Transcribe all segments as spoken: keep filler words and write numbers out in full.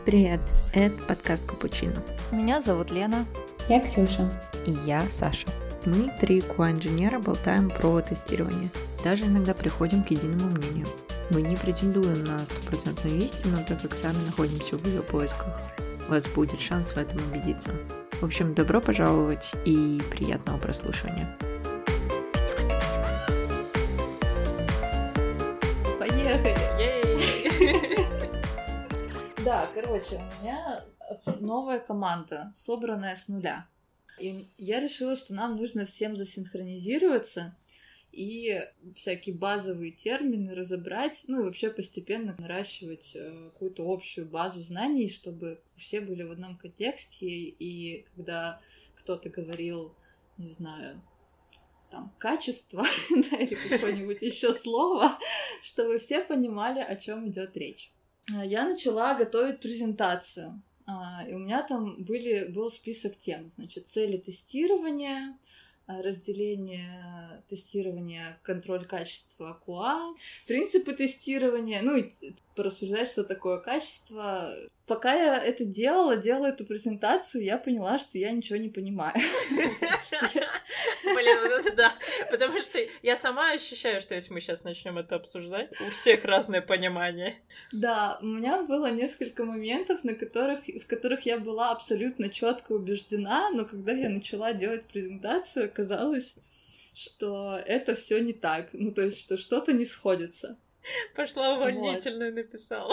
Привет, это подкаст Капучино. Меня зовут Лена. Я Ксюша. И я Саша. Мы, три ку эй-инженера, болтаем про тестирование. Даже иногда приходим к единому мнению. Мы не претендуем на стопроцентную истину, так как сами находимся в ее поисках. У вас будет шанс в этом убедиться. В общем, добро пожаловать и приятного прослушивания. Поехали! Да, короче, у меня новая команда, собранная с нуля. И я решила, что нам нужно всем засинхронизироваться и всякие базовые термины разобрать, ну и вообще постепенно наращивать какую-то общую базу знаний, чтобы все были в одном контексте, и когда кто-то говорил, не знаю, там, качество, да, или какое-нибудь еще слово, чтобы все понимали, о чем идет речь. Я начала готовить презентацию, и у меня там были, был список тем, значит, цели тестирования, разделение тестирования, контроль качества ку эй, принципы тестирования, ну и порассуждать, что такое качество. Пока я это делала, делала эту презентацию, я поняла, что я ничего не понимаю. Блин, вот это да. Потому что я сама ощущаю, что если мы сейчас начнем это обсуждать, у всех разное понимание. Да, у меня было несколько моментов, на которых, в которых я была абсолютно четко убеждена, но когда я начала делать презентацию, оказалось, что это все не так. Ну, то есть, что что-то не сходится. Пошла увольнительную, вот. Написала.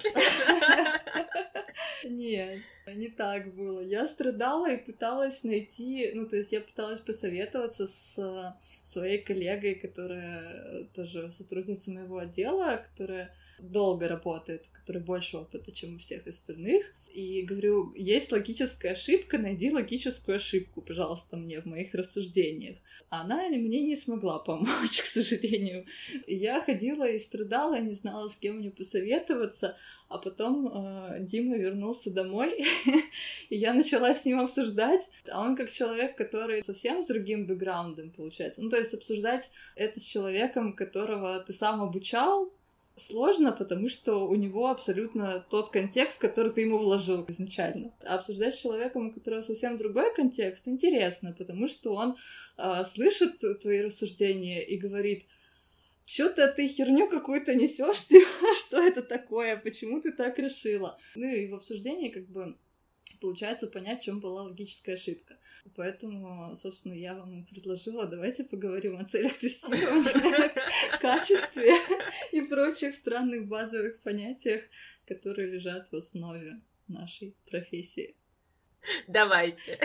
Нет, не так было. Я страдала и пыталась найти, ну, то есть я пыталась посоветоваться с своей коллегой, которая тоже сотрудница моего отдела, которая долго работает, которая больше опыта, чем у всех остальных. И говорю, есть логическая ошибка, найди логическую ошибку, пожалуйста, мне в моих рассуждениях. А она мне не смогла помочь, к сожалению. И я ходила и страдала, не знала, с кем мне посоветоваться. А потом э, Дима вернулся домой, и я начала с ним обсуждать. А он как человек, который совсем с другим бэкграундом, получается. Ну, то есть обсуждать это с человеком, которого ты сам обучал, сложно, потому что у него абсолютно тот контекст, который ты ему вложил изначально. А обсуждать с человеком, у которого совсем другой контекст, интересно, потому что он э, слышит твои рассуждения и говорит: «Чё-то ты херню какую-то несёшь, что это такое, почему ты так решила?» Ну и в обсуждении как бы получается понять, в чём была логическая ошибка. Поэтому, собственно, я вам предложила, давайте поговорим о целях тестирования, качестве и прочих странных базовых понятиях, которые лежат в основе нашей профессии. Давайте.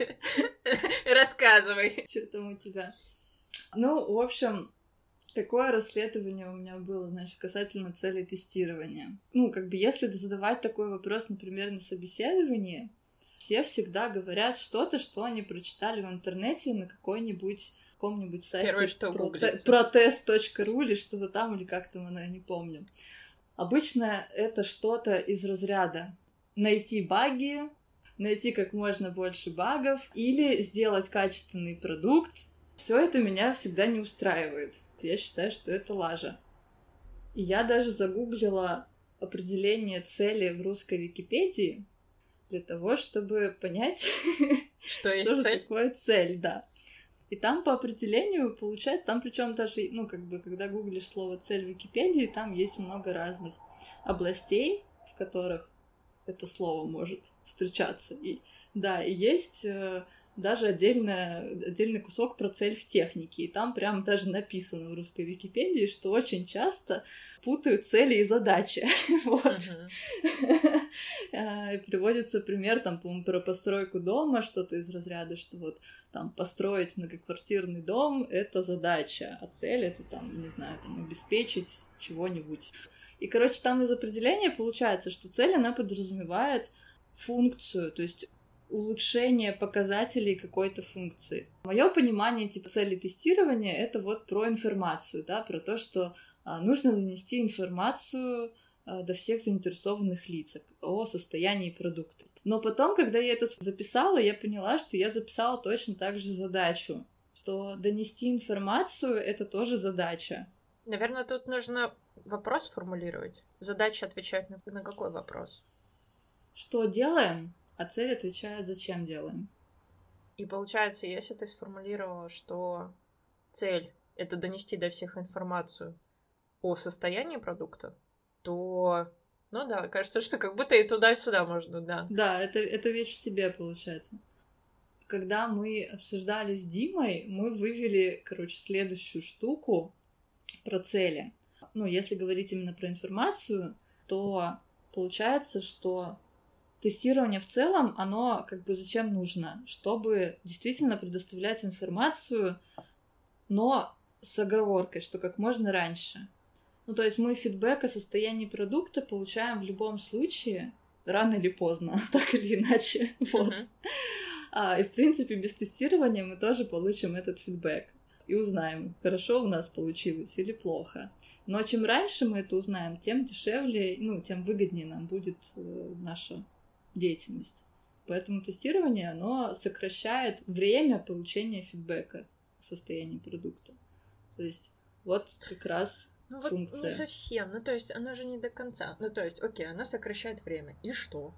Рассказывай. Что там у тебя? Ну, в общем, такое расследование у меня было, значит, касательно целей тестирования. Ну, как бы, если задавать такой вопрос, например, на собеседовании, все всегда говорят что-то, что они прочитали в интернете на какой-нибудь каком-нибудь сайте Первое, что проте- протест точка ру или что-то там, или как там оно, я не помню. Обычно это что-то из разряда найти баги, найти как можно больше багов или сделать качественный продукт. Все это меня всегда не устраивает. Я считаю, что это лажа. И я даже загуглила определение цели в русской Википедии для того, чтобы понять, что, что есть же цель? такое цель, да. И там по определению получается, там причем даже, ну, как бы, когда гуглишь слово цель в Википедии, там есть много разных областей, в которых это слово может встречаться. И да, и есть даже отдельно, отдельный кусок про цель в технике. И там прям даже написано в русской Википедии, что очень часто путают цели и задачи. Вот. Uh-huh. Приводится пример, там, по-моему, про постройку дома, что-то из разряда, что вот там построить многоквартирный дом — это задача, а цель — это, там, не знаю, там, обеспечить чего-нибудь. И, короче, там из определения получается, что цель, она подразумевает функцию, то есть улучшение показателей какой-то функции. Мое понимание типа цели тестирования — это вот про информацию, да, про то, что а, нужно донести информацию а, до всех заинтересованных лиц о состоянии продукта. Но потом, когда я это записала, я поняла, что я записала точно так же задачу, что донести информацию — это тоже задача. Наверное, тут нужно вопрос формулировать. Задача отвечать на, на какой вопрос? что делаем, а цель отвечает, зачем делаем. И получается, если ты сформулировала, что цель — это донести до всех информацию о состоянии продукта, то, ну да, кажется, что как будто и туда, и сюда можно, да. Да, это, это вещь в себе получается. Когда мы обсуждали с Димой, мы вывели, короче, следующую штуку про цели. Ну, если говорить именно про информацию, то получается, что тестирование в целом, оно как бы зачем нужно? Чтобы действительно предоставлять информацию, но с оговоркой, что как можно раньше. Ну, то есть мы фидбэк о состоянии продукта получаем в любом случае, рано или поздно, так или иначе. Вот. Мгм. А, и, в принципе, без тестирования мы тоже получим этот фидбэк. И узнаем, хорошо у нас получилось или плохо. Но чем раньше мы это узнаем, тем дешевле, ну, тем выгоднее нам будет э, наша деятельность. Поэтому тестирование, оно сокращает время получения фидбэка о состоянии продукта. То есть вот как раз Ну вот функция. не совсем, ну то есть оно же не до конца. Ну то есть, окей, оно сокращает время. И что?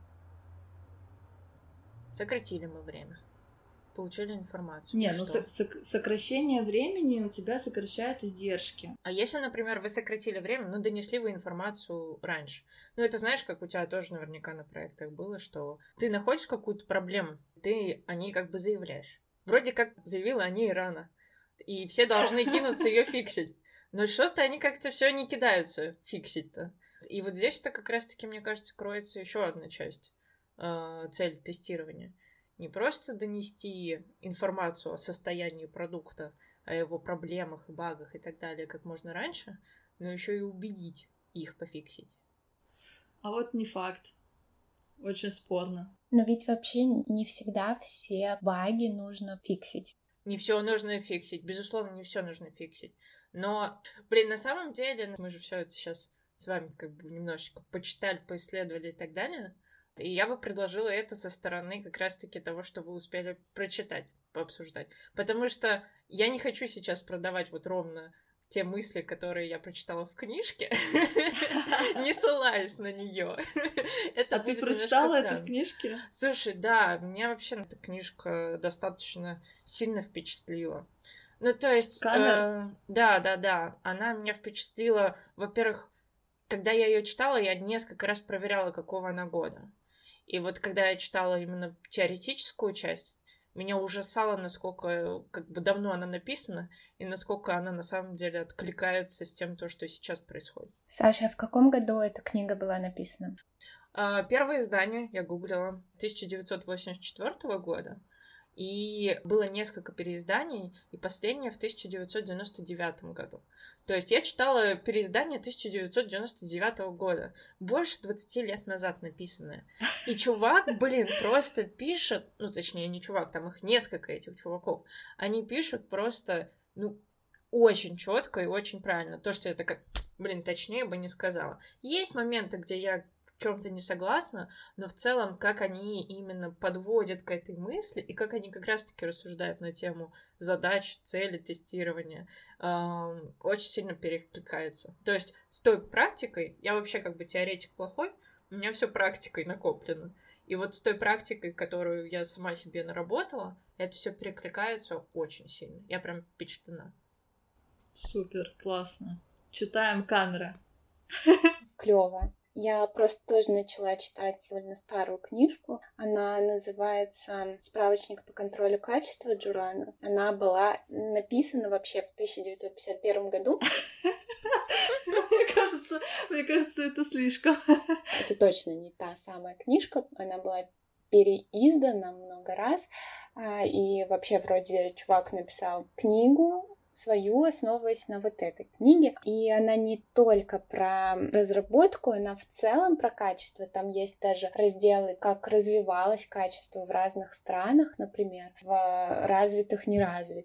Сократили мы время. Получили информацию. Не, И ну что? сок- сок- сокращение времени у тебя сокращает издержки. А если, например, вы сократили время, но донесли вы информацию раньше? Ну, это знаешь, как у тебя тоже наверняка на проектах было, что ты находишь какую-то проблему, ты о ней как бы заявляешь. Вроде как заявила о ней рано, и все должны кинуться ее фиксить. Но что-то они как-то все не кидаются фиксить-то. И вот здесь-то как раз-таки, мне кажется, кроется еще одна часть э, цели тестирования. Не просто донести информацию о состоянии продукта, о его проблемах и багах и так далее как можно раньше, но еще и убедить их пофиксить. А вот не факт. Очень спорно. Но ведь вообще не всегда все баги нужно фиксить. Не все нужно фиксить, безусловно, не все нужно фиксить. Но, блин, на самом деле, мы же все это сейчас с вами как бы немножечко почитали, поисследовали и так далее. И я бы предложила это со стороны как раз-таки того, что вы успели прочитать, пообсуждать. Потому что я не хочу сейчас продавать вот ровно те мысли, которые я прочитала в книжке, не ссылаясь на нее. А ты прочитала это в книжке? Слушай, да, меня вообще эта книжка достаточно сильно впечатлила. Ну, то есть... Каннер? Да, да, да. Она меня впечатлила, во-первых, когда я ее читала, я несколько раз проверяла, какого она года. И вот когда я читала именно теоретическую часть, меня ужасало, насколько как бы давно она написана, и насколько она на самом деле откликается с тем, то, что сейчас происходит. Саша, а в каком году эта книга была написана? Первое издание я гуглила тысяча девятьсот восемьдесят четвёртого года, и было несколько переизданий, и последнее в тысяча девятьсот девяносто девятом году. То есть я читала переиздание тысяча девятьсот девяносто девятого года, больше двадцати лет назад написанное. И чувак, блин, просто пишет, ну, точнее, не чувак, там их несколько этих чуваков, они пишут просто, ну, очень четко и очень правильно. То, что я такая, блин, точнее бы не сказала. Есть моменты, где я в чем-то не согласна, но в целом, как они именно подводят к этой мысли и как они как раз-таки рассуждают на тему задач, цели, тестирования, эм, очень сильно перекликается. То есть с той практикой, я вообще как бы теоретик плохой, у меня все практикой накоплено. И вот с той практикой, которую я сама себе наработала, это все перекликается очень сильно. Я прям впечатлена. Супер, классно. Читаем Каннера. Клево. Я просто тоже начала читать довольно старую книжку. Она называется «Справочник по контролю качества» Джурана. Она была написана вообще в тысяча девятьсот пятьдесят первом году. Мне кажется, мне кажется, это слишком. Это точно не та самая книжка. Она была переиздана много раз. И вообще вроде чувак написал книгу свою, основываясь на вот этой книге. И она не только про разработку, она в целом про качество. Там есть даже разделы, как развивалось качество в разных странах, например, в развитых, неразвитых.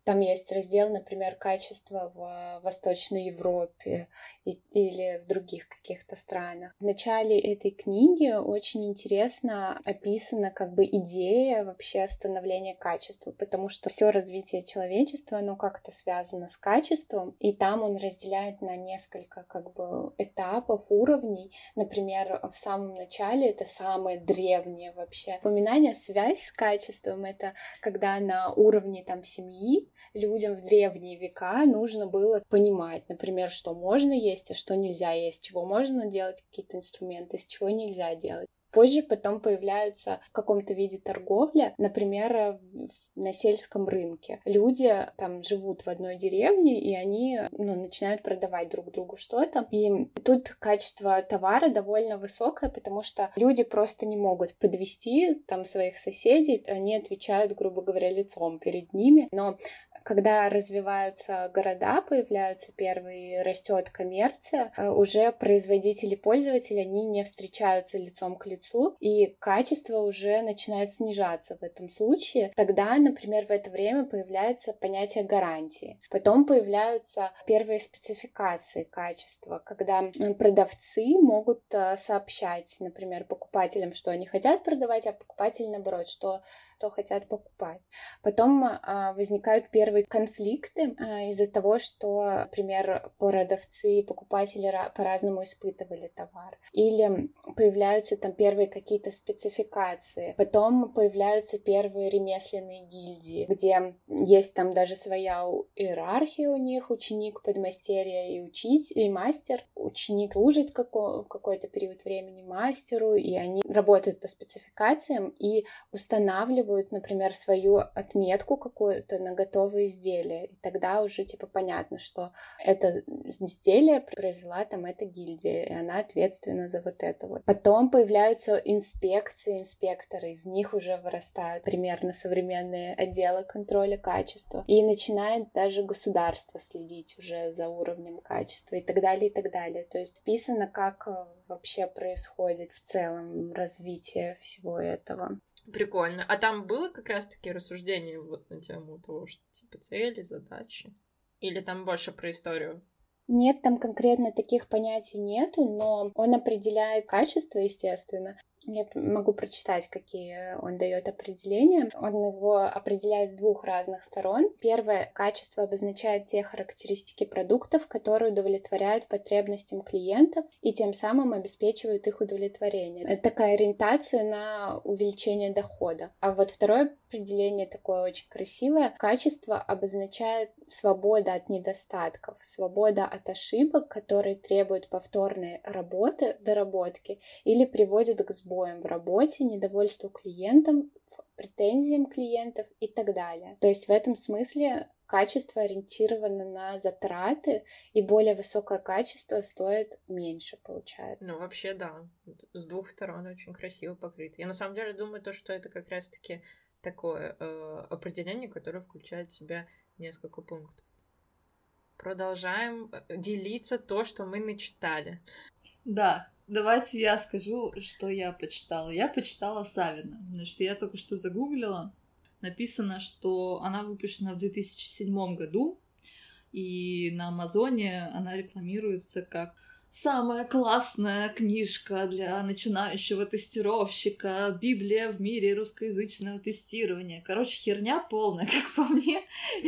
Там есть раздел, например, качество в Восточной Европе и, или в других каких-то странах. В начале этой книги очень интересно описана как бы идея вообще становления качества, потому что все развитие человечества, оно как-то связано с качеством, и там он разделяет на несколько как бы этапов, уровней. Например, в самом начале это самое древнее вообще упоминание, связь с качеством. Это когда на уровне там семьи людям в древние века нужно было понимать, например, что можно есть, а что нельзя есть, чего можно делать, какие-то инструменты, с чего нельзя делать. Позже потом появляются в каком-то виде торговля, например, на сельском рынке. Люди там живут в одной деревне, и они ну, начинают продавать друг другу что-то. И тут качество товара довольно высокое, потому что люди просто не могут подвести там своих соседей. Они отвечают, грубо говоря, лицом перед ними. Но когда развиваются города, появляются первые, растет коммерция, уже производители, пользователи, они не встречаются лицом к лицу, и качество уже начинает снижаться в этом случае. Тогда, например, в это время появляется понятие гарантии. Потом появляются первые спецификации качества, когда продавцы могут сообщать, например, покупателям, что они хотят продавать, а покупатели, наоборот, что, что хотят покупать. Потом а, возникают первые конфликты а, из-за того, что, например, продавцы и покупатели по-разному испытывали товар. Или появляются там первые какие-то спецификации. Потом появляются первые ремесленные гильдии, где есть там даже своя иерархия у них, ученик, подмастерье и учить, и мастер. Ученик служит како- какой-то период времени мастеру, и они работают по спецификациям и устанавливают, например, свою отметку какую-то на готовые изделия. И тогда уже типа понятно, что это изделие произвела там эта гильдия, и она ответственна за вот это вот. Потом появляются инспекции, инспекторы, из них уже вырастают примерно современные отделы контроля качества. И начинает даже государство следить уже за уровнем качества и так далее, и так далее. То есть писано, как вообще происходит в целом развитие всего этого. Прикольно. А там было как раз-таки рассуждение вот на тему того, что типа цели, задачи? Или там больше про историю? Нет, там конкретно таких понятий нету, но он определяет качество, естественно. Я могу прочитать, какие он дает определения. Он его определяет с двух разных сторон. Первое, качество обозначает те характеристики продуктов, которые удовлетворяют потребностям клиентов и тем самым обеспечивают их удовлетворение. Это такая ориентация на увеличение дохода. А вот второе определение такое очень красивое. Качество обозначает свободу от недостатков, свобода от ошибок, которые требуют повторной работы, доработки или приводят к сбоям в работе, недовольству клиентам, претензиям клиентов и так далее. То есть в этом смысле качество ориентировано на затраты, и более высокое качество стоит меньше, получается. Ну, вообще, да. С двух сторон очень красиво покрыто. Я на самом деле думаю, то, что это как раз-таки такое э, определение, которое включает в себя несколько пунктов. Продолжаем делиться то, что мы начитали. Да, давайте я скажу, что я почитала. Я почитала Савина. Значит, я только что загуглила. Написано, что она выпущена в две тысячи седьмом году, и на Амазоне она рекламируется как самая классная книжка для начинающего тестировщика, Библия в мире русскоязычного тестирования. Короче, херня полная, как по мне.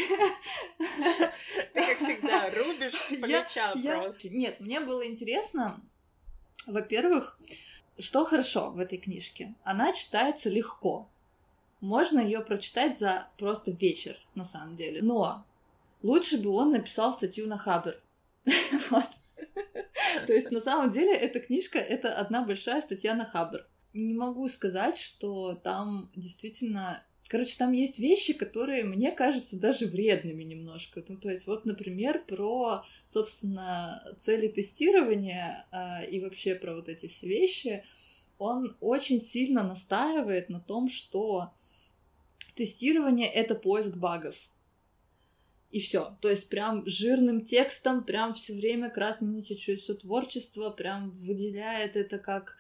Ты, как всегда, рубишь с плеча просто. Нет, мне было интересно, во-первых, что хорошо в этой книжке. Она читается легко. Можно ее прочитать за просто вечер, на самом деле. Но лучше бы он написал статью на Хабр. Вот. То есть, на самом деле, эта книжка — это одна большая статья на Хабр. Не могу сказать, что там действительно... Короче, там есть вещи, которые, мне кажется, даже вредными немножко. Ну, то есть, вот, например, про, собственно, цели тестирования э, и вообще про вот эти все вещи. Он очень сильно настаивает на том, что тестирование — это поиск багов. И все. То есть прям жирным текстом, прям все время красной нитью через все творчество, прям выделяет это как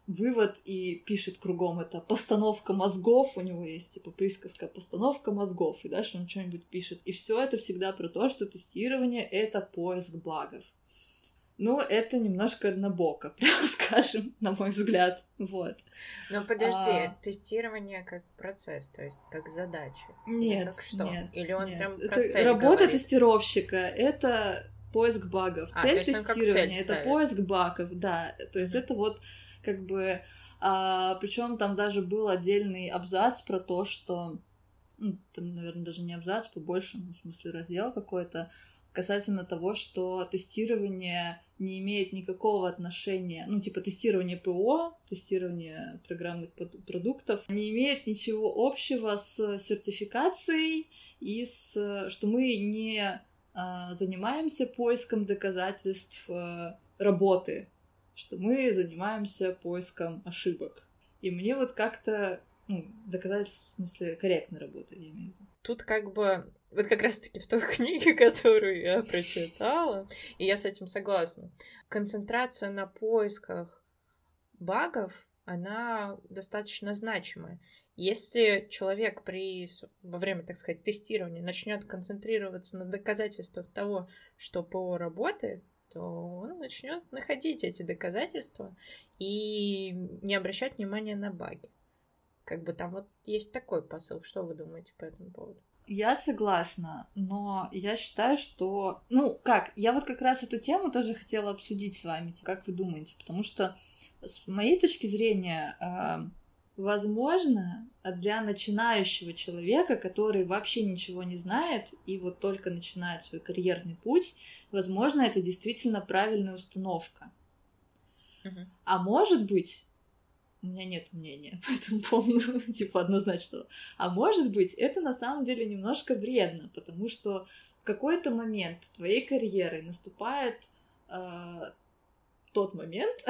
вывод и пишет кругом это постановка мозгов, у него есть типа присказка постановка мозгов, и дальше он что-нибудь пишет. И все это всегда про то, что тестирование — это поиск багов. Ну, это немножко однобоко, прямо скажем, на мой взгляд. Вот. Но подожди, а... тестирование как процесс, то есть как задача? Нет, как что? нет. Или он нет. прям это про цель работа говорит? Тестировщика — это поиск багов. А, цель то есть он как тестирования — цель это ставит. поиск багов, да. То есть Mm-hmm. это вот как бы... А, причем там даже был отдельный абзац про то, что... Ну, там, наверное, даже не абзац, побольше, в смысле раздел какой-то, касательно того, что тестирование не имеет никакого отношения, ну, типа тестирование ПО, тестирование программных продуктов, не имеет ничего общего с сертификацией и с... что мы не а, занимаемся поиском доказательств а, работы, что мы занимаемся поиском ошибок. И мне вот как-то, ну, доказательств, в смысле, корректной работы, я имею в виду. Тут как бы, вот как раз-таки в той книге, которую я прочитала, и я с этим согласна, концентрация на поисках багов, она достаточно значимая. Если человек при, во время, так сказать, тестирования начнет концентрироваться на доказательствах того, что ПО работает, то он начнет находить эти доказательства и не обращать внимания на баги. Как бы там вот есть такой посыл. Что вы думаете по этому поводу? Я согласна, но я считаю, что... Ну, как, я вот как раз эту тему тоже хотела обсудить с вами. Как вы думаете? Потому что, с моей точки зрения, возможно, для начинающего человека, который вообще ничего не знает и вот только начинает свой карьерный путь, возможно, это действительно правильная установка. Uh-huh. А может быть... У меня нет мнения по этому поводу, типа однозначного. А может быть, это на самом деле немножко вредно, потому что в какой-то момент твоей карьеры наступает э, тот момент,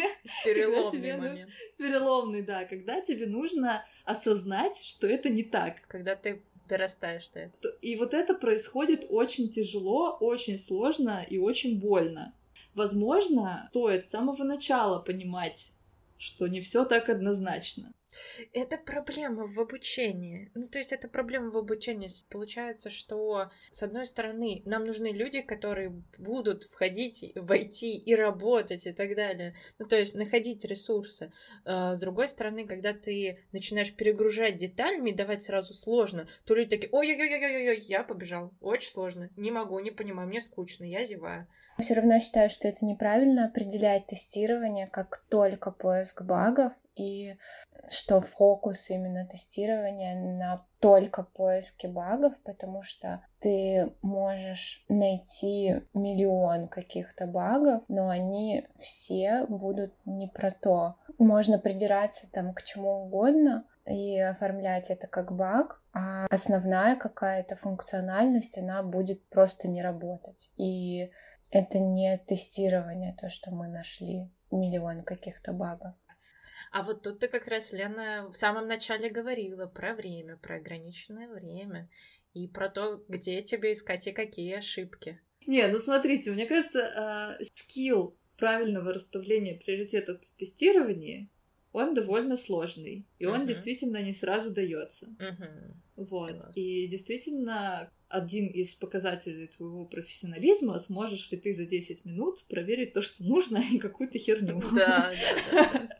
переломный момент. Нужно... Переломный, да, когда тебе нужно осознать, что это не так. Когда ты дорастаешь до этого. И вот это происходит очень тяжело, очень сложно и очень больно. Возможно, стоит с самого начала понимать, что не все так однозначно. Это проблема в обучении. Ну, то есть это проблема в обучении. Получается, что, с одной стороны, нам нужны люди, которые будут входить, войти и работать и так далее. Ну, то есть находить ресурсы. С другой стороны, когда ты начинаешь перегружать деталями и давать сразу сложно, то люди такие: ой-ой-ой-ой-ой, я побежал. Очень сложно. Не могу, не понимаю, мне скучно, я зеваю. Все равно считаю, что это неправильно определять тестирование как только поиск багов, и что фокус именно тестирования на только поиске багов, потому что ты можешь найти миллион каких-то багов, но они все будут не про то. Можно придираться там к чему угодно и оформлять это как баг, а основная какая-то функциональность, она будет просто не работать. И это не тестирование, то, что мы нашли миллион каких-то багов. А вот тут ты как раз, Лена, в самом начале говорила про время, про ограниченное время и про то, где тебе искать и какие ошибки. Не, ну смотрите, мне кажется, скилл правильного расставления приоритетов в тестировании, он довольно сложный, и он uh-huh. действительно не сразу дается. Uh-huh. Вот. Согласна. И действительно, один из показателей твоего профессионализма, сможешь ли ты за десять минут проверить то, что нужно, и какую-то херню. Да, да, да.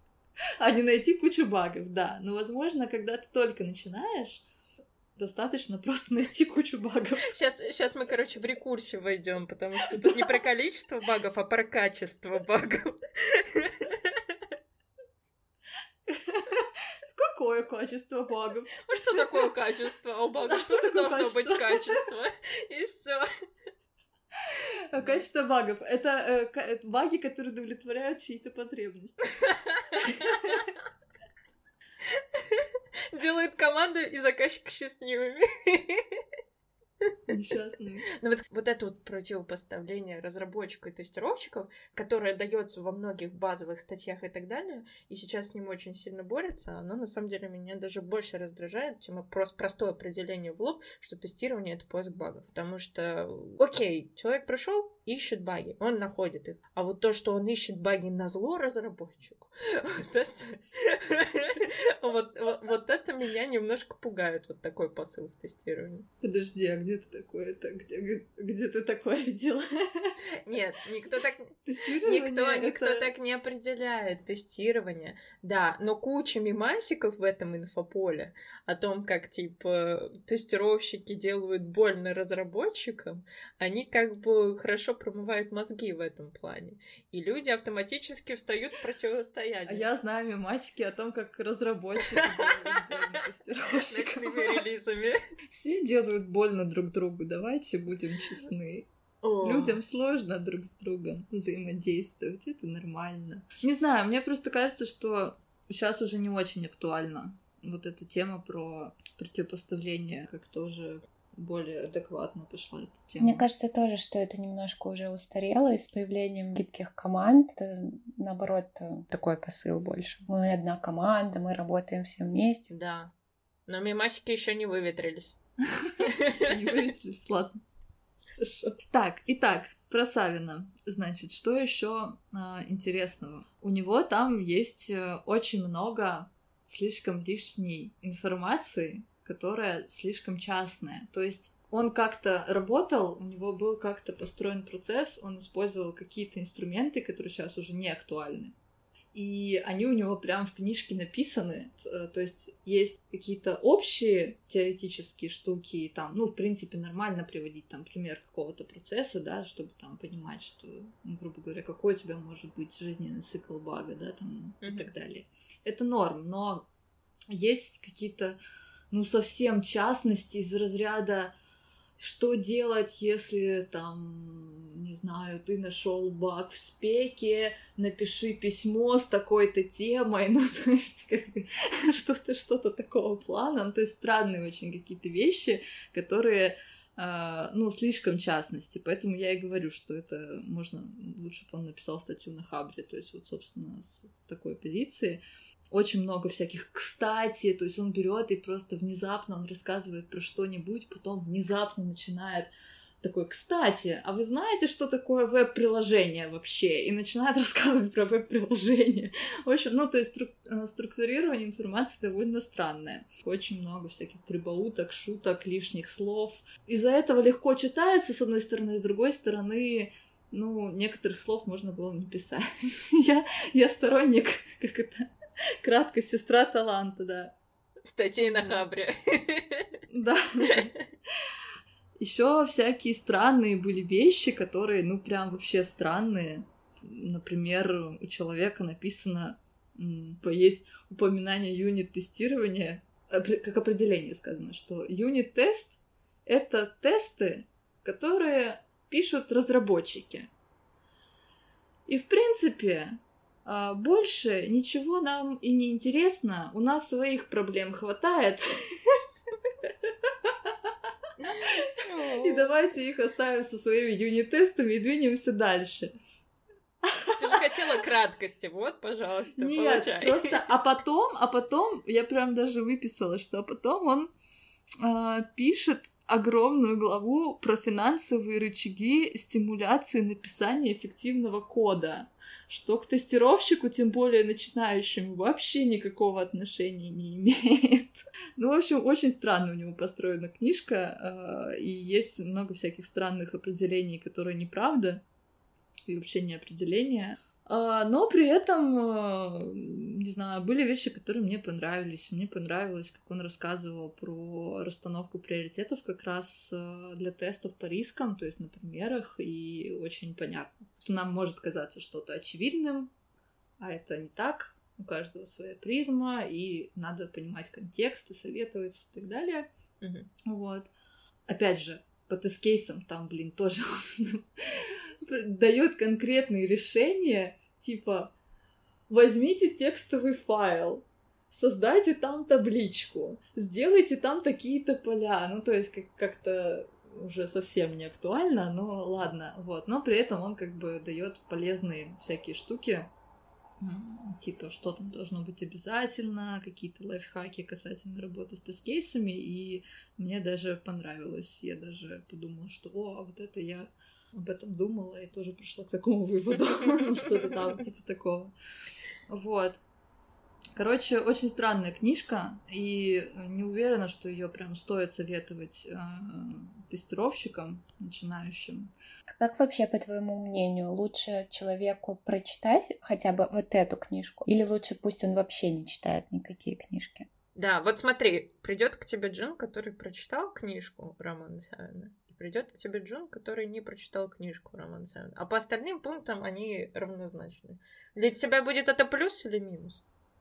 А не найти кучу багов, да. Но, возможно, когда ты только начинаешь, достаточно просто найти кучу багов. Сейчас, сейчас мы, короче, в рекурсию войдем, потому что тут не про количество багов, а про качество багов. Какое качество багов? Ну что такое качество? А у багов что должно качество? Быть качество? И все. Качество багов — это э, баги, которые удовлетворяют чьи-то потребности. Делает команду и заказчика счастливыми. Несчастные. Ну вот, вот это вот противопоставление разработчиков и тестировщиков, которое дается во многих базовых статьях и так далее, и сейчас с ним очень сильно борется, оно на самом деле меня даже больше раздражает, чем просто простое определение в лоб, что тестирование — это поиск багов. Потому что, окей, человек пришел ищет баги, он находит их. А вот то, что он ищет баги назло разработчику, вот это, вот, вот, вот это меня немножко пугает, вот такой посыл в тестировании. Подожди, а где ты такое это? Где, где, где ты такое видела? Нет, никто так... Тестирование Никто, это... никто так не определяет тестирование. Да, но куча мемасиков в этом инфополе о том, как, типа, тестировщики делают больно разработчикам, они как бы хорошо промывают мозги в этом плане. И люди автоматически встают в противостояние. А я знаю мемасики о том, как разработчики делают больно тестировщикам. Ночными релизами. Все делают больно друг другу, давайте будем честны. О. Людям сложно друг с другом взаимодействовать, это нормально. Не знаю, мне просто кажется, что сейчас уже не очень актуальна вот эта тема про противопоставление, как тоже более адекватно пошла эта тема. Мне кажется тоже, что это немножко уже устарело, и с появлением гибких команд, это, наоборот, такой посыл больше. Мы одна команда, мы работаем все вместе. Да, но мемасики еще не выветрились. Не выветрились, ладно. Хорошо. Так, итак, про Савина. Значит, что еще а, интересного? У него там есть очень много слишком лишней информации, которая слишком частная. То есть он как-то работал, у него был как-то построен процесс, он использовал какие-то инструменты, которые сейчас уже не актуальны. И они у него прям в книжке написаны. То есть есть какие-то общие теоретические штуки, там, ну, в принципе, нормально приводить там пример какого-то процесса, да, чтобы там понимать, что, ну, грубо говоря, какой у тебя может быть жизненный цикл бага, да, там, mm-hmm. и так далее. Это норм, но есть какие-то, ну, совсем частности из разряда, что делать, если там, не знаю, ты нашел баг в спеке, напиши письмо с такой-то темой, ну, то есть, как бы, что-то, что-то такого плана, ну, то есть, странные очень какие-то вещи, которые, э, ну, слишком частности, поэтому я и говорю, что это можно, лучше бы он написал статью на Хабре, то есть, вот, собственно, с такой позиции. Очень много всяких «кстати», то есть он берет и просто внезапно он рассказывает про что-нибудь, потом внезапно начинает такой: «Кстати, а вы знаете, что такое веб-приложение вообще?» И начинает рассказывать про веб-приложение. В общем, ну, то есть стру- структурирование информации довольно странное. Очень много всяких прибауток, шуток, лишних слов. Из-за этого легко читается, с одной стороны, с другой стороны, ну, некоторых слов можно было не писать. я, я сторонник, как это... Кратко, сестра таланта, да. Статей на Хабре. Да. Еще всякие странные были вещи, которые, ну, прям вообще странные. Например, у человека написано, есть упоминание юнит-тестирования, как определение сказано, что юнит-тест — это тесты, которые пишут разработчики. И, в принципе, больше ничего нам и не интересно. У нас своих проблем хватает. И давайте их оставим со своими юнит-тестами и двинемся дальше. Ты же хотела краткости, вот, пожалуйста, Нет, получай. просто, а потом, а потом, я прям даже выписала, что потом он э, пишет огромную главу про финансовые рычаги стимуляции написания эффективного кода, что к тестировщику, тем более начинающему, вообще никакого отношения не имеет. Ну, в общем, очень странно у него построена книжка, и есть много всяких странных определений, которые неправда, и вообще не определения. Но при этом, не знаю, были вещи, которые мне понравились. Мне понравилось, как он рассказывал про расстановку приоритетов как раз для тестов по рискам, то есть на примерах, и очень понятно. Что нам может казаться что-то очевидным, а это не так. У каждого своя призма, и надо понимать контекст, и советоваться, и так далее. Mm-hmm. Вот. Опять же, по тест-кейсам там, блин, тоже дает конкретные решения, типа, возьмите текстовый файл, создайте там табличку, сделайте там такие-то поля. Ну, то есть как- как-то уже совсем не актуально, но ладно, вот. Но при этом он как бы дает полезные всякие штуки, типа, что там должно быть обязательно, какие-то лайфхаки касательно работы с тест-кейсами, и мне даже понравилось. Я даже подумала, что, о, а вот это я об этом думала и тоже пришла к такому выводу, что-то там типа такого. Вот. Короче, очень странная книжка, и не уверена, что ее прям стоит советовать э, тестировщикам, начинающим. Как вообще, по твоему мнению, лучше человеку прочитать хотя бы вот эту книжку, или лучше пусть он вообще не читает никакие книжки? Да, вот смотри, придет к тебе Джун, который прочитал книжку Романа Савина, и придет к тебе Джун, который не прочитал книжку Романа Савина. А по остальным пунктам они равнозначны. Для тебя будет это плюс или минус?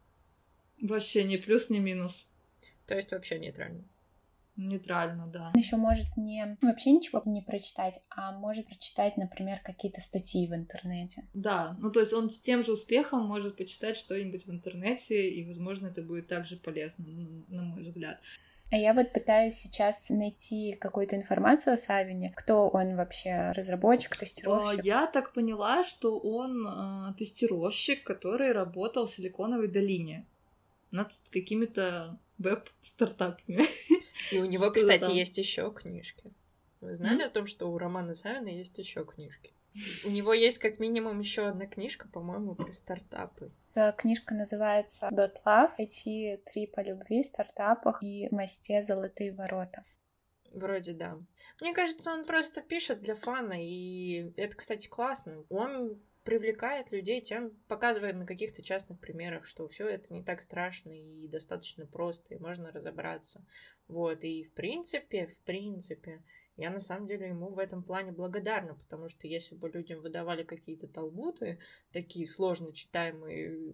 Вообще ни плюс, ни минус. То есть вообще нейтрально. Нейтрально, да. Он еще может не вообще ничего не прочитать, а может прочитать, например, какие-то статьи в интернете. Да, ну то есть он с тем же успехом может почитать что-нибудь в интернете, и, возможно, это будет также полезно, на мой взгляд. А я вот пытаюсь сейчас найти какую-то информацию о Савине. Кто он вообще? Разработчик, тестировщик? Я так поняла, что он э, тестировщик, который работал в Силиконовой долине над какими-то веб-стартапами. И у него, кстати, есть еще книжки. Вы знали mm-hmm. о том, что у Романа Савина есть еще книжки? У него есть как минимум еще одна книжка, по-моему, про стартапы. Эта книжка называется Dot Love. Эти три по любви, стартапах и мосте «Золотые ворота». Вроде да. Мне кажется, он просто пишет для фана, и это, кстати, классно. Он привлекает людей тем, показывает на каких-то частных примерах, что все это не так страшно и достаточно просто, и можно разобраться. Вот, и в принципе, в принципе, я на самом деле ему в этом плане благодарна, потому что если бы людям выдавали какие-то талмуды, такие сложно читаемые,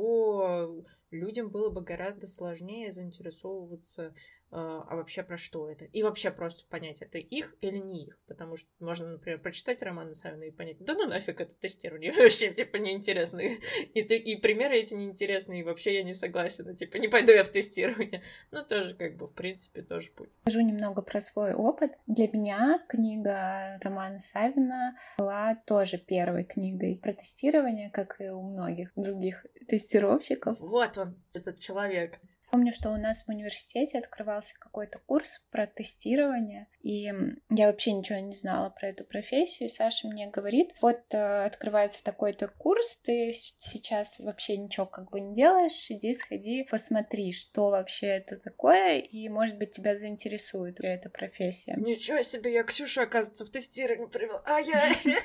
то людям было бы гораздо сложнее заинтересовываться, а вообще про что это. И вообще просто понять, это их или не их. Потому что можно, например, прочитать Романа Савина и понять, да ну нафиг это тестирование, вообще типа неинтересно. И, и примеры эти неинтересные, и вообще я не согласна, типа не пойду я в тестирование. Ну тоже как бы в принципе тоже путь. Скажу немного про свой опыт. Для меня книга Романа Савина была тоже первой книгой про тестирование, как и у многих других тестировщиков. Вот он, этот человек. Помню, что у нас в университете открывался какой-то курс про тестирование, и я вообще ничего не знала про эту профессию, и Саша мне говорит, вот э, открывается такой-то курс, ты сейчас вообще ничего как бы не делаешь, иди сходи, посмотри, что вообще это такое, и, может быть, тебя заинтересует эта профессия. Ничего себе, я Ксюшу, оказывается, в тестирование привела, а я...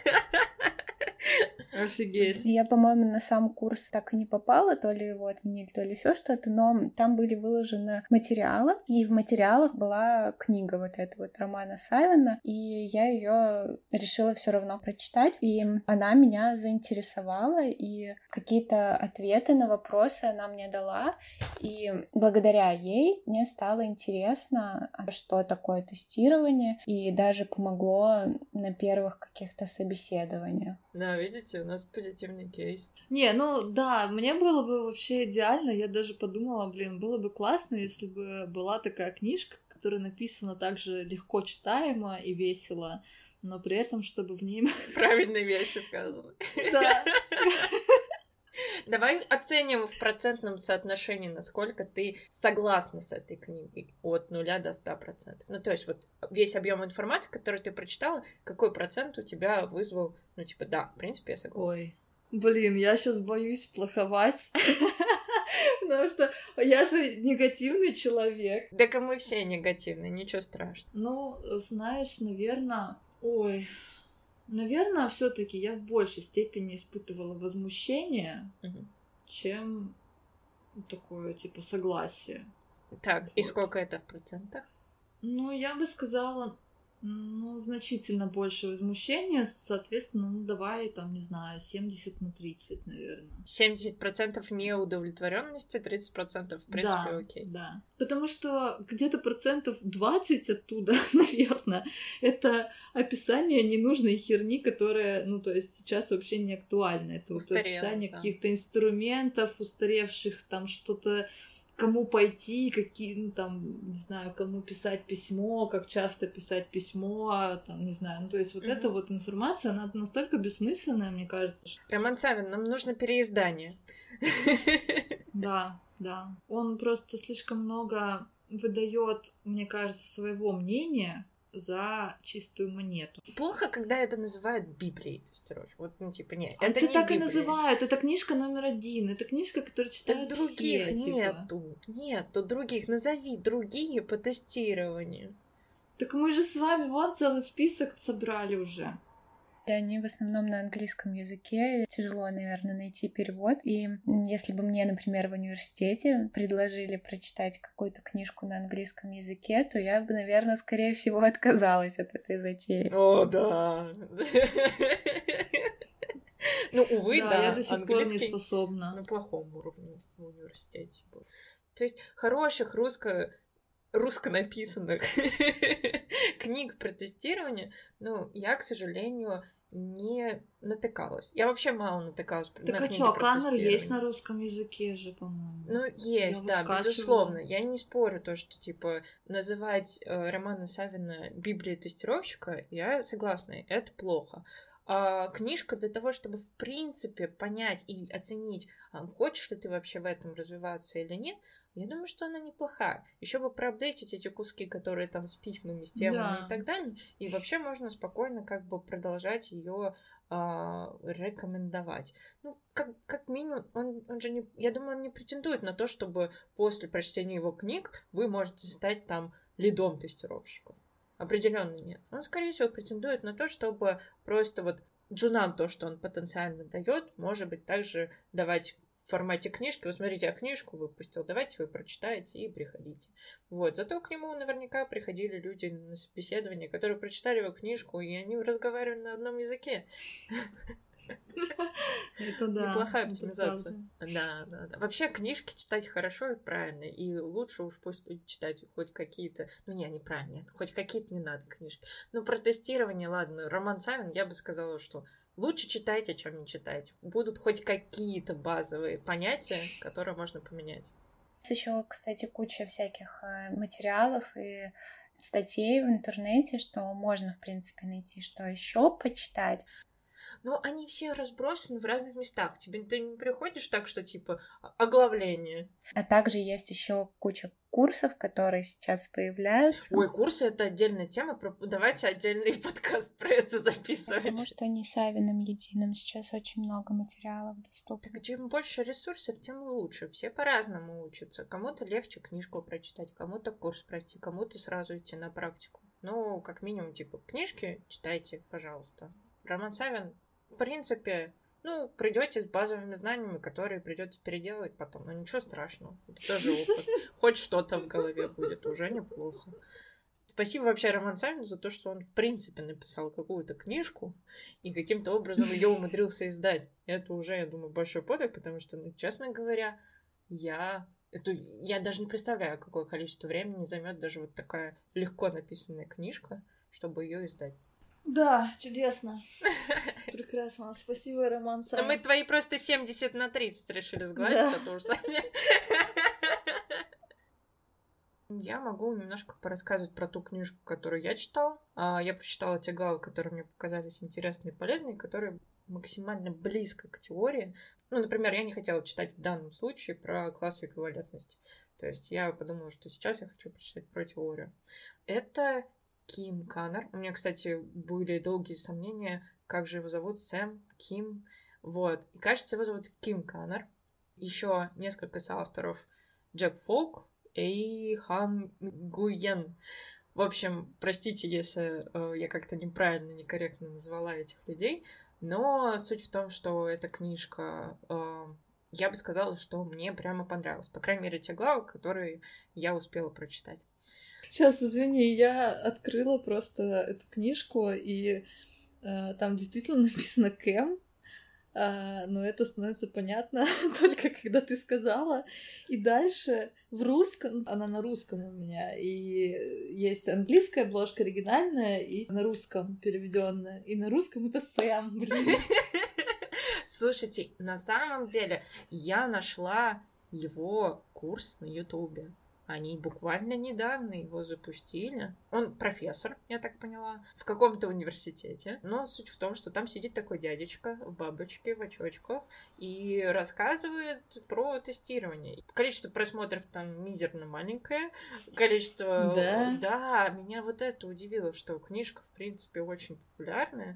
Офигеть. Я, по-моему, на сам курс так и не попала, то ли его отменили, то ли еще что-то, но там были выложены материалы, и в материалах была книга вот эта вот Романа Савина, и я ее решила все равно прочитать, и она меня заинтересовала, и какие-то ответы на вопросы она мне дала, и благодаря ей мне стало интересно, что такое тестирование, и даже помогло на первых каких-то собеседованиях. Да, видите, у нас позитивный кейс. Не, ну да, мне было бы вообще идеально, я даже подумала, блин, было бы классно, если бы была такая книжка, которая написана также легко читаемо и весело, но при этом, чтобы в ней... Правильные вещи сказаны. Да. Давай оценим в процентном соотношении, насколько ты согласна с этой книгой от нуля до ста процентов. Ну, то есть вот весь объем информации, который ты прочитала, какой процент у тебя вызвал, ну, типа, да, в принципе, я согласна. Ой, блин, я сейчас боюсь плоховать, потому что я же негативный человек. Так и мы все негативные, ничего страшного. Ну, знаешь, наверное, ой... Наверное, все-таки я в большей степени испытывала возмущение, угу. чем такое, типа, согласие. Так, вот. И сколько это в процентах? Ну, я бы сказала, ну, значительно больше возмущения, соответственно, ну, давай, там, не знаю, семьдесят на тридцать, наверное. семьдесят процентов неудовлетворенности, тридцать процентов, в принципе, да, окей. Да, потому что где-то процентов двадцать оттуда, наверное, это описание ненужной херни, которая, ну, то есть сейчас вообще не актуальна. Это вот описание да. каких-то инструментов устаревших, там что-то, кому пойти, какие, ну, там, не знаю, кому писать письмо, как часто писать письмо, там, не знаю, ну, то есть вот mm-hmm. эта вот информация, она настолько бессмысленная, мне кажется. Что... Роман Савин, нам нужно переиздание. Да, да. Он просто слишком много выдает, мне кажется, своего мнения, за чистую монету. Плохо, когда это называют Библией тестировщик. Вот, ну, типа, нет, а это это не так Библия. И называют. Это книжка номер один. Это книжка, которую читают так других все. нету. Типа. Нету других. Назови другие по тестированию. Так мы же с вами вот целый список собрали уже. Они в основном на английском языке. Тяжело, наверное, найти перевод. И если бы мне, например, в университете предложили прочитать какую-то книжку на английском языке, то я бы, наверное, скорее всего отказалась от этой затеи. О, да. Ну, увы, да. Я до сих пор не способна. На плохом уровне в университете был. То есть хороших русско... русско написанных книг про тестирование, ну, я, к сожалению, не натыкалась. Я вообще мало натыкалась так на а книги чё, про Каннер тестирование. есть на русском языке же, по-моему. Ну, есть, я да, вот безусловно. Я не спорю то, что, типа, называть э, Романа Савина Библией тестировщика, я согласна, это плохо. А книжка для того, чтобы, в принципе, понять и оценить, а хочешь ли ты вообще в этом развиваться или нет, я думаю, что она неплохая. Еще бы проапдейтить эти куски, которые там с письмами, с темами да. и так далее. И вообще можно спокойно как бы продолжать ее а, рекомендовать. Ну, как, как минимум, он, он же не... Я думаю, он не претендует на то, чтобы после прочтения его книг вы можете стать там лидом тестировщиков. Определенно нет. Он, скорее всего, претендует на то, чтобы просто вот джунам то, что он потенциально дает, может быть, также давать в формате книжки. Вот смотрите, я книжку выпустил, давайте вы прочитаете и приходите. Вот. Зато к нему наверняка приходили люди на собеседование, которые прочитали его книжку, и они разговаривали на одном языке. Это да. Неплохая оптимизация. Да, да, да. Вообще книжки читать хорошо и правильно. И лучше уж пусть читать хоть какие-то... Ну, не, неправильно, нет. Хоть какие-то не надо книжки. Ну, про тестирование, ладно. Роман Савин, я бы сказала, что лучше читайте, чем не читайте. Будут хоть какие-то базовые понятия, которые можно поменять. Есть еще, кстати, куча всяких материалов и статей в интернете, что можно, в принципе, найти, что еще почитать. Но они все разбросаны в разных местах. Тебе ты не приходишь так, что типа оглавление. А также есть еще куча курсов, которые сейчас появляются. Ой, курсы — это отдельная тема. Давайте отдельный подкаст про это записывать. Потому что не Савиным единым сейчас очень много материалов доступно. Так чем больше ресурсов, тем лучше. Все по-разному учатся. Кому-то легче книжку прочитать, кому-то курс пройти, кому-то сразу идти на практику. Ну, как минимум, типа, книжки читайте, пожалуйста. Роман Савин, в принципе, ну, придете с базовыми знаниями, которые придется переделывать потом. Но ничего страшного. Это тоже опыт. Хоть что-то в голове будет, уже неплохо. Спасибо вообще Роман Савину за то, что он, в принципе, написал какую-то книжку и каким-то образом ее умудрился издать. Это уже, я думаю, большой подвиг, потому что, ну, честно говоря, я... Это, я даже не представляю, какое количество времени займет даже вот такая легко написанная книжка, чтобы ее издать. Да, чудесно. Прекрасно. Спасибо, Роман Савин. Но мы твои просто семьдесят на тридцать решили сгладить, да. а то уж Я могу немножко порассказывать про ту книжку, которую я читала. Я прочитала те главы, которые мне показались интересные и полезные, которые максимально близко к теории. Ну, например, я не хотела читать в данном случае про классы эквивалентности. То есть я подумала, что сейчас я хочу прочитать про теорию. Это Ким Каннер. У меня, кстати, были долгие сомнения, как же его зовут, Сэм, Ким. Вот. И, кажется, его зовут Ким Каннер. Еще несколько соавторов: Джек Фолк и Хан Гуйен. В общем, простите, если э, я как-то неправильно, некорректно назвала этих людей, но суть в том, что эта книжка, э, я бы сказала, что мне прямо понравилась. По крайней мере, те главы, которые я успела прочитать. Сейчас, извини, я открыла просто эту книжку, и э, там действительно написано Кэм, э, но это становится понятно только когда ты сказала. И дальше в русском, она на русском у меня, и есть английская обложка оригинальная, и на русском переведенная. И на русском это Сэм, блин. Слушайте, на самом деле я нашла его курс на Ютубе. Они буквально недавно его запустили. Он профессор, я так поняла, в каком-то университете. Но суть в том, что там сидит такой дядечка в бабочке, в очочках и рассказывает про тестирование. Количество просмотров там мизерно маленькое. Количество... Да? Да, меня вот это удивило, что книжка, в принципе, очень популярная,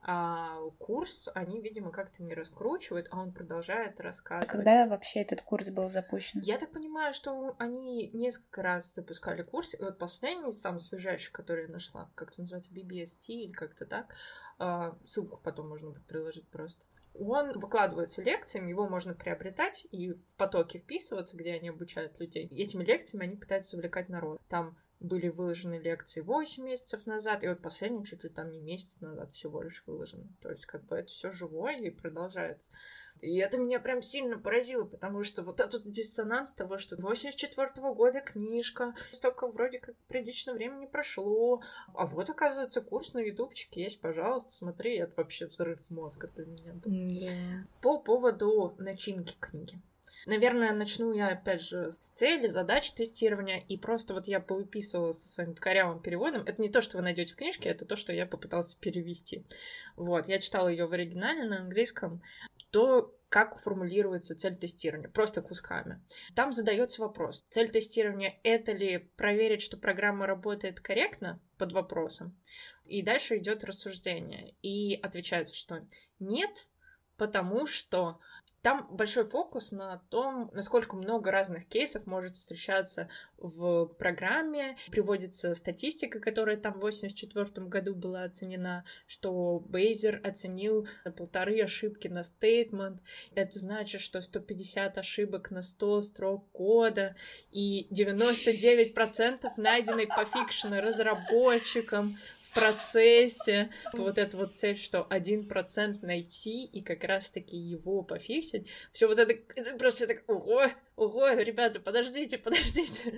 а курс они, видимо, как-то не раскручивают, а он продолжает рассказывать. А когда вообще этот курс был запущен? Я так понимаю, что они несколько раз запускали курс, и вот последний, самый свежайший, который я нашла, как это называется, би би эс ти или как-то так, ссылку потом можно будет приложить просто. Он выкладывается лекциями, его можно приобретать и в потоки вписываться, где они обучают людей. И этими лекциями они пытаются увлекать народ. Там были выложены лекции восемь месяцев назад, и вот последний чуть ли там не месяц назад всего лишь выложено. То есть как бы это все живое и продолжается. И это меня прям сильно поразило, потому что вот этот диссонанс того, что восемьдесят четвёртого года книжка, столько вроде как прилично времени прошло, а вот, оказывается, курс на ютубчике есть, пожалуйста, смотри, это вообще взрыв мозга для меня был. Да. По поводу начинки книги. Наверное, начну я, опять же, с цели, задач тестирования, и просто вот я повыписывала со своим корявым переводом. Это не то, что вы найдете в книжке, это то, что я попыталась перевести. Вот, я читала ее в оригинале на английском, то, как формулируется цель тестирования, просто кусками. Там задается вопрос, цель тестирования — это ли проверить, что программа работает корректно, под вопросом, и дальше идет рассуждение, и отвечается, что нет, потому что там большой фокус на том, насколько много разных кейсов может встречаться в программе. Приводится статистика, которая там в восемьдесят четвёртом году была оценена, что Бейзер оценил полторы ошибки на стейтмент. Это значит, что сто пятьдесят ошибок на сто строк кода, и девяносто девять процентов найденной по фикшену разработчикам в процессе. Вот эта вот цель, что один процент найти и как раз-таки его пофиксить. Все вот это, это просто так, ого, ого, ребята, подождите, подождите.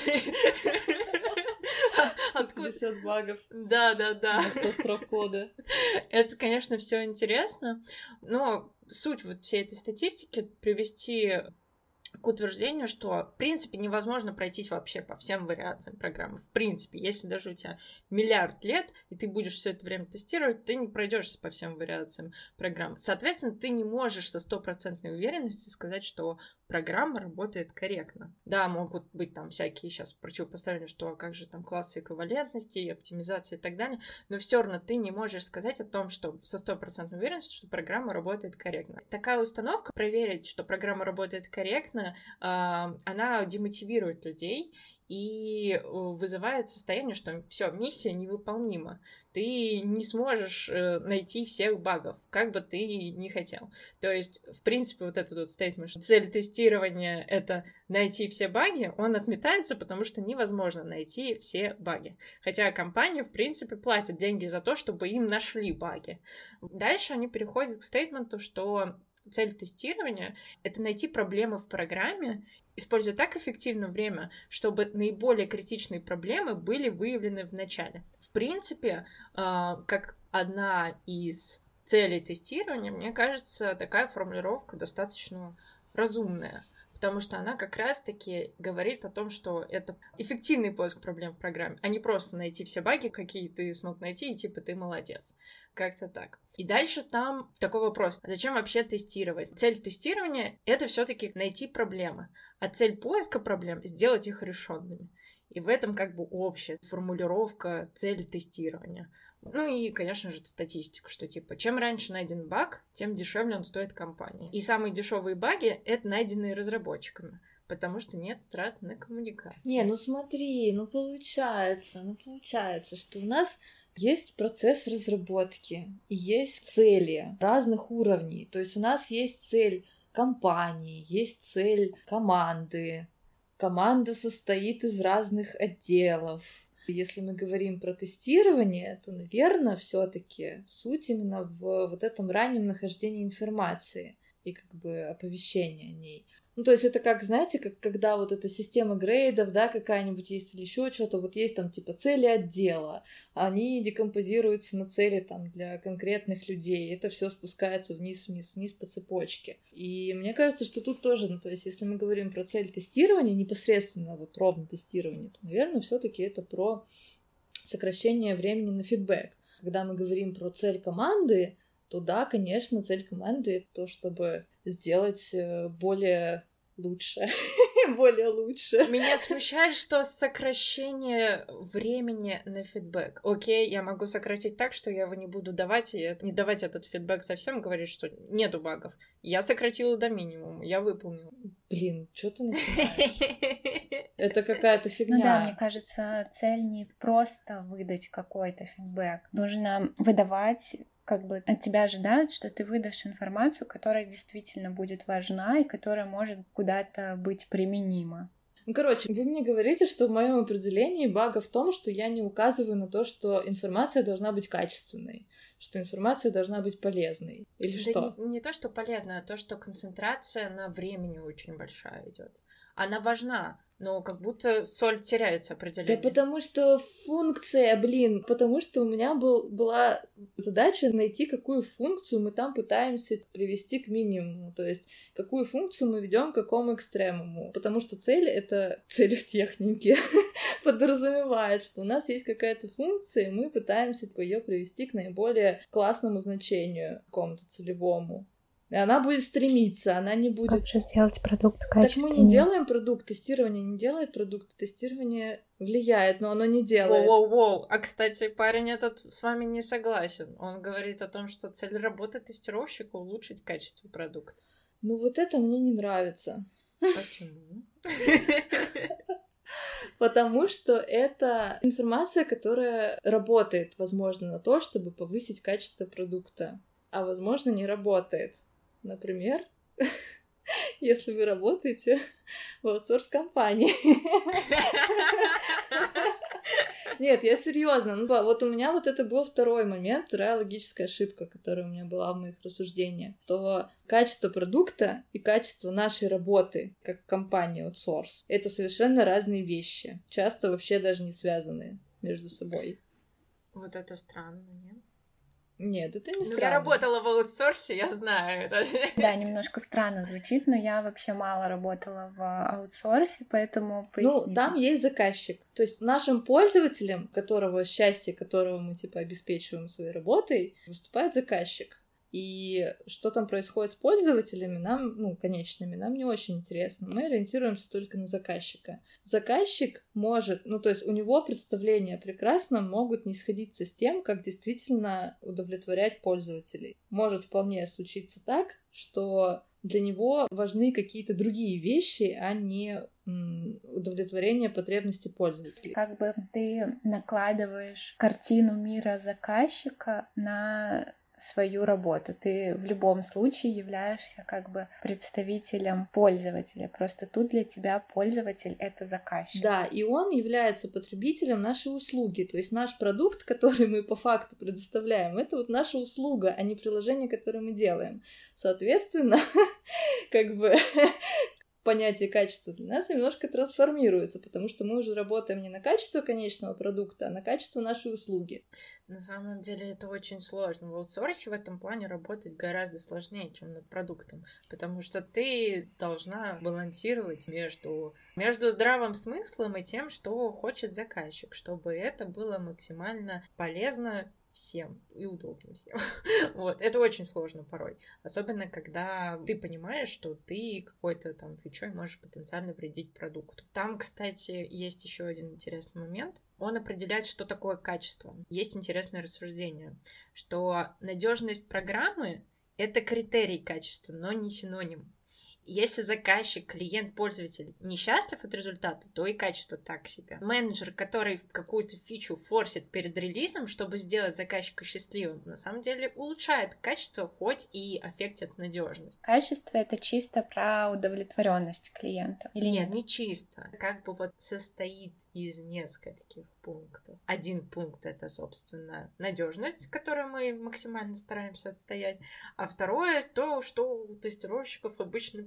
Откуда пятьдесят багов? Да, да, да. На сто строк кода. Это, конечно, все интересно, но суть вот всей этой статистики привести к утверждению, что в принципе невозможно пройтись вообще по всем вариациям программы. В принципе, если даже у тебя миллиард лет, и ты будешь все это время тестировать, ты не пройдешься по всем вариациям программы. Соответственно, ты не можешь со стопроцентной уверенностью сказать, что программа работает корректно. Да, могут быть там всякие сейчас противопоставления, что а как же там классы эквивалентности и оптимизации и так далее, но все равно ты не можешь сказать о том, что со стопроцентной уверенностью, что программа работает корректно. Такая установка, проверить, что программа работает корректно, она демотивирует людей и вызывает состояние, что все, миссия невыполнима. Ты не сможешь найти всех багов, как бы ты ни хотел. То есть, в принципе, вот этот вот стейтмент, что цель тестирования — это найти все баги, он отметается, потому что невозможно найти все баги. Хотя компания, в принципе, платит деньги за то, чтобы им нашли баги. Дальше они переходят к стейтменту, что цель тестирования — это найти проблемы в программе, используя так эффективно время, чтобы наиболее критичные проблемы были выявлены в начале. В принципе, как одна из целей тестирования, мне кажется, такая формулировка достаточно разумная, потому что она как раз-таки говорит о том, что это эффективный поиск проблем в программе, а не просто найти все баги, какие ты смог найти, и типа ты молодец. Как-то так. И дальше там такой вопрос. Зачем вообще тестировать? Цель тестирования — это все-таки найти проблемы, а цель поиска проблем — сделать их решенными. И в этом как бы общая формулировка цели тестирования. Ну и, конечно же, статистика, что типа чем раньше найден баг, тем дешевле он стоит компании. И самые дешевые баги — это найденные разработчиками, потому что нет трат на коммуникацию. Не, ну смотри, ну получается, ну получается, что у нас есть процесс разработки и есть цели разных уровней. То есть у нас есть цель компании, есть цель команды. Команда состоит из разных отделов. Если мы говорим про тестирование, то, наверное, все-таки суть именно в вот этом раннем нахождении информации и как бы оповещении о ней. Ну, то есть это как, знаете, как когда вот эта система грейдов, да, какая-нибудь есть или еще что-то, вот есть там типа цели отдела, они декомпозируются на цели там для конкретных людей, это все спускается вниз, вниз, вниз по цепочке. И мне кажется, что тут тоже, ну, то есть если мы говорим про цель тестирования, непосредственно вот ровно тестирование, то, наверное, все-таки это про сокращение времени на фидбэк. Когда мы говорим про цель команды, то да, конечно, цель команды — это то, чтобы сделать более лучше, более лучше. Меня смущает, что сокращение времени на фидбэк. Окей, я могу сократить так, что я его не буду давать, и не давать этот фидбэк совсем, говорить, что нету багов. Я сократила до минимума, я выполнила. Блин, что ты начинаешь? Это какая-то фигня. Ну да, мне кажется, цель не просто выдать какой-то фидбэк. Нужно выдавать, как бы от тебя ожидают, что ты выдашь информацию, которая действительно будет важна и которая может куда-то быть применима. Ну, короче, вы мне говорите, что в моем определении бага в том, что я не указываю на то, что информация должна быть качественной, что информация должна быть полезной. Или да что? Не, не то, что полезно, а то, что концентрация на времени очень большая идет. Она важна, но как будто соль теряется определение. Да потому что функция, блин, потому что у меня был, была задача найти, какую функцию мы там пытаемся привести к минимуму, то есть какую функцию мы ведем к какому экстремуму, потому что цель — это цель в технике, подразумевает, что у нас есть какая-то функция, и мы пытаемся ее привести к наиболее классному значению, какому-то целевому. И она будет стремиться, она не будет... Как же сделать продукт качественнее? Так мы не делаем продукт, тестирование не делает продукт, тестирование влияет, но оно не делает. Воу-воу-воу. А, кстати, парень этот с вами не согласен. Он говорит о том, что цель работы тестировщика — улучшить качество продукта. Ну вот это мне не нравится. Почему? Потому что это информация, которая работает, возможно, на то, чтобы повысить качество продукта, а, возможно, не работает. Например, если вы работаете в аутсорс-компании. Нет, я серьезно. Ну, вот у меня вот это был второй момент, вторая логическая ошибка, которая у меня была в моих рассуждениях. То качество продукта и качество нашей работы, как компании аутсорс, это совершенно разные вещи. Часто вообще даже не связанные между собой. Вот это странно, нет? Нет, это не ну, странно. Я работала в аутсорсе, я знаю это. Да, немножко странно звучит, но я вообще мало работала в аутсорсе, поэтому поясни. Ну, там есть заказчик. То есть нашим пользователем, которого счастье, которого мы, типа, обеспечиваем своей работой, выступает заказчик. И что там происходит с пользователями, нам, ну, конечными, нам не очень интересно. Мы ориентируемся только на заказчика. Заказчик может, ну, то есть у него представления прекрасно могут не сходиться с тем, как действительно удовлетворять пользователей. Может вполне случиться так, что для него важны какие-то другие вещи, а не м, удовлетворение потребностей пользователей. Как бы ты накладываешь картину мира заказчика на свою работу. Ты в любом случае являешься как бы представителем пользователя. Просто тут для тебя пользователь — это заказчик. Да, и он является потребителем нашей услуги. То есть наш продукт, который мы по факту предоставляем, это вот наша услуга, а не приложение, которое мы делаем. Соответственно, как бы понятие качества для нас немножко трансформируется, потому что мы уже работаем не на качество конечного продукта, а на качество нашей услуги. На самом деле это очень сложно. В аутсорсе в этом плане работать гораздо сложнее, чем над продуктом, потому что ты должна балансировать между, между здравым смыслом и тем, что хочет заказчик, чтобы это было максимально полезно всем и удобно всем. Вот, это очень сложно порой. Особенно, когда ты понимаешь, что ты какой-то там фичой можешь потенциально вредить продукту. Там, кстати, есть еще один интересный момент. Он определяет, что такое качество. Есть интересное рассуждение, что надежность программы — это критерий качества, но не синоним. Если заказчик, клиент, пользователь несчастлив от результата, то и качество так себе. Менеджер, который какую-то фичу форсит перед релизом, чтобы сделать заказчика счастливым, на самом деле улучшает качество, хоть и аффектит надежность. Качество — это чисто про удовлетворенность клиента, или нет? Нет, не чисто. Как бы вот состоит из нескольких пунктов. Один пункт — это, собственно, надежность, которую мы максимально стараемся отстоять, а второе — то, что у тестировщиков обычно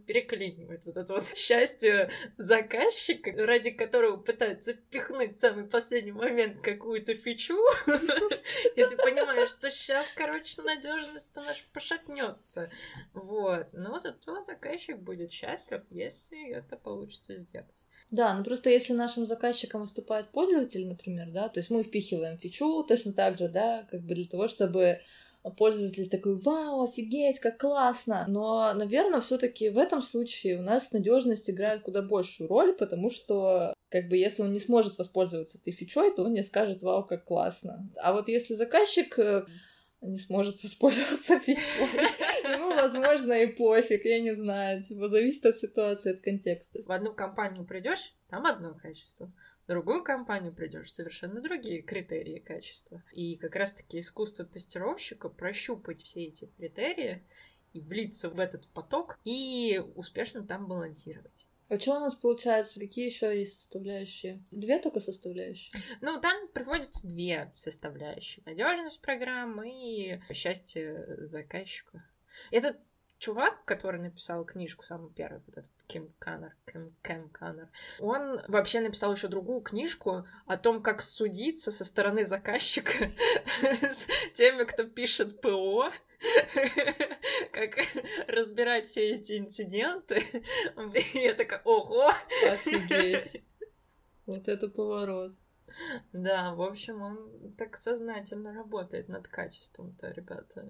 переклинивает вот это вот счастье заказчика, ради которого пытаются впихнуть в самый последний момент какую-то фичу, и ты понимаешь, что сейчас, короче, надежность-то наша пошатнется. Вот. Но зато заказчик будет счастлив, если это получится сделать. Да, ну просто если нашим заказчиком выступает пользователь, например, да, то есть мы впихиваем фичу точно так же, да, как бы для того, чтобы пользователь такой: вау, офигеть, как классно. Но, наверное, все-таки в этом случае у нас надежность играет куда большую роль, потому что, как бы, если он не сможет воспользоваться этой фичой, то он не скажет: вау, как классно. А вот если заказчик не сможет воспользоваться фичой, ему, возможно, и пофиг, я не знаю, типа, зависит от ситуации, от контекста. В одну компанию придешь, там одно качество. В другую компанию придешь, совершенно другие критерии качества. И как раз-таки искусство тестировщика прощупать все эти критерии и влиться в этот поток и успешно там балансировать. А что у нас получается? Какие еще есть составляющие? Две только составляющие? Ну, там приводятся две составляющие. Надежность программы и счастье заказчика. Этот чувак, который написал книжку, самый первый, вот этот Ким Каннер, Ким, Ким Каннер, он вообще написал еще другую книжку о том, как судиться со стороны заказчика с теми, кто пишет ПО, как разбирать все эти инциденты. И я такая: ого! Офигеть! Вот это поворот. Да, в общем, он так сознательно работает над качеством-то, ребята.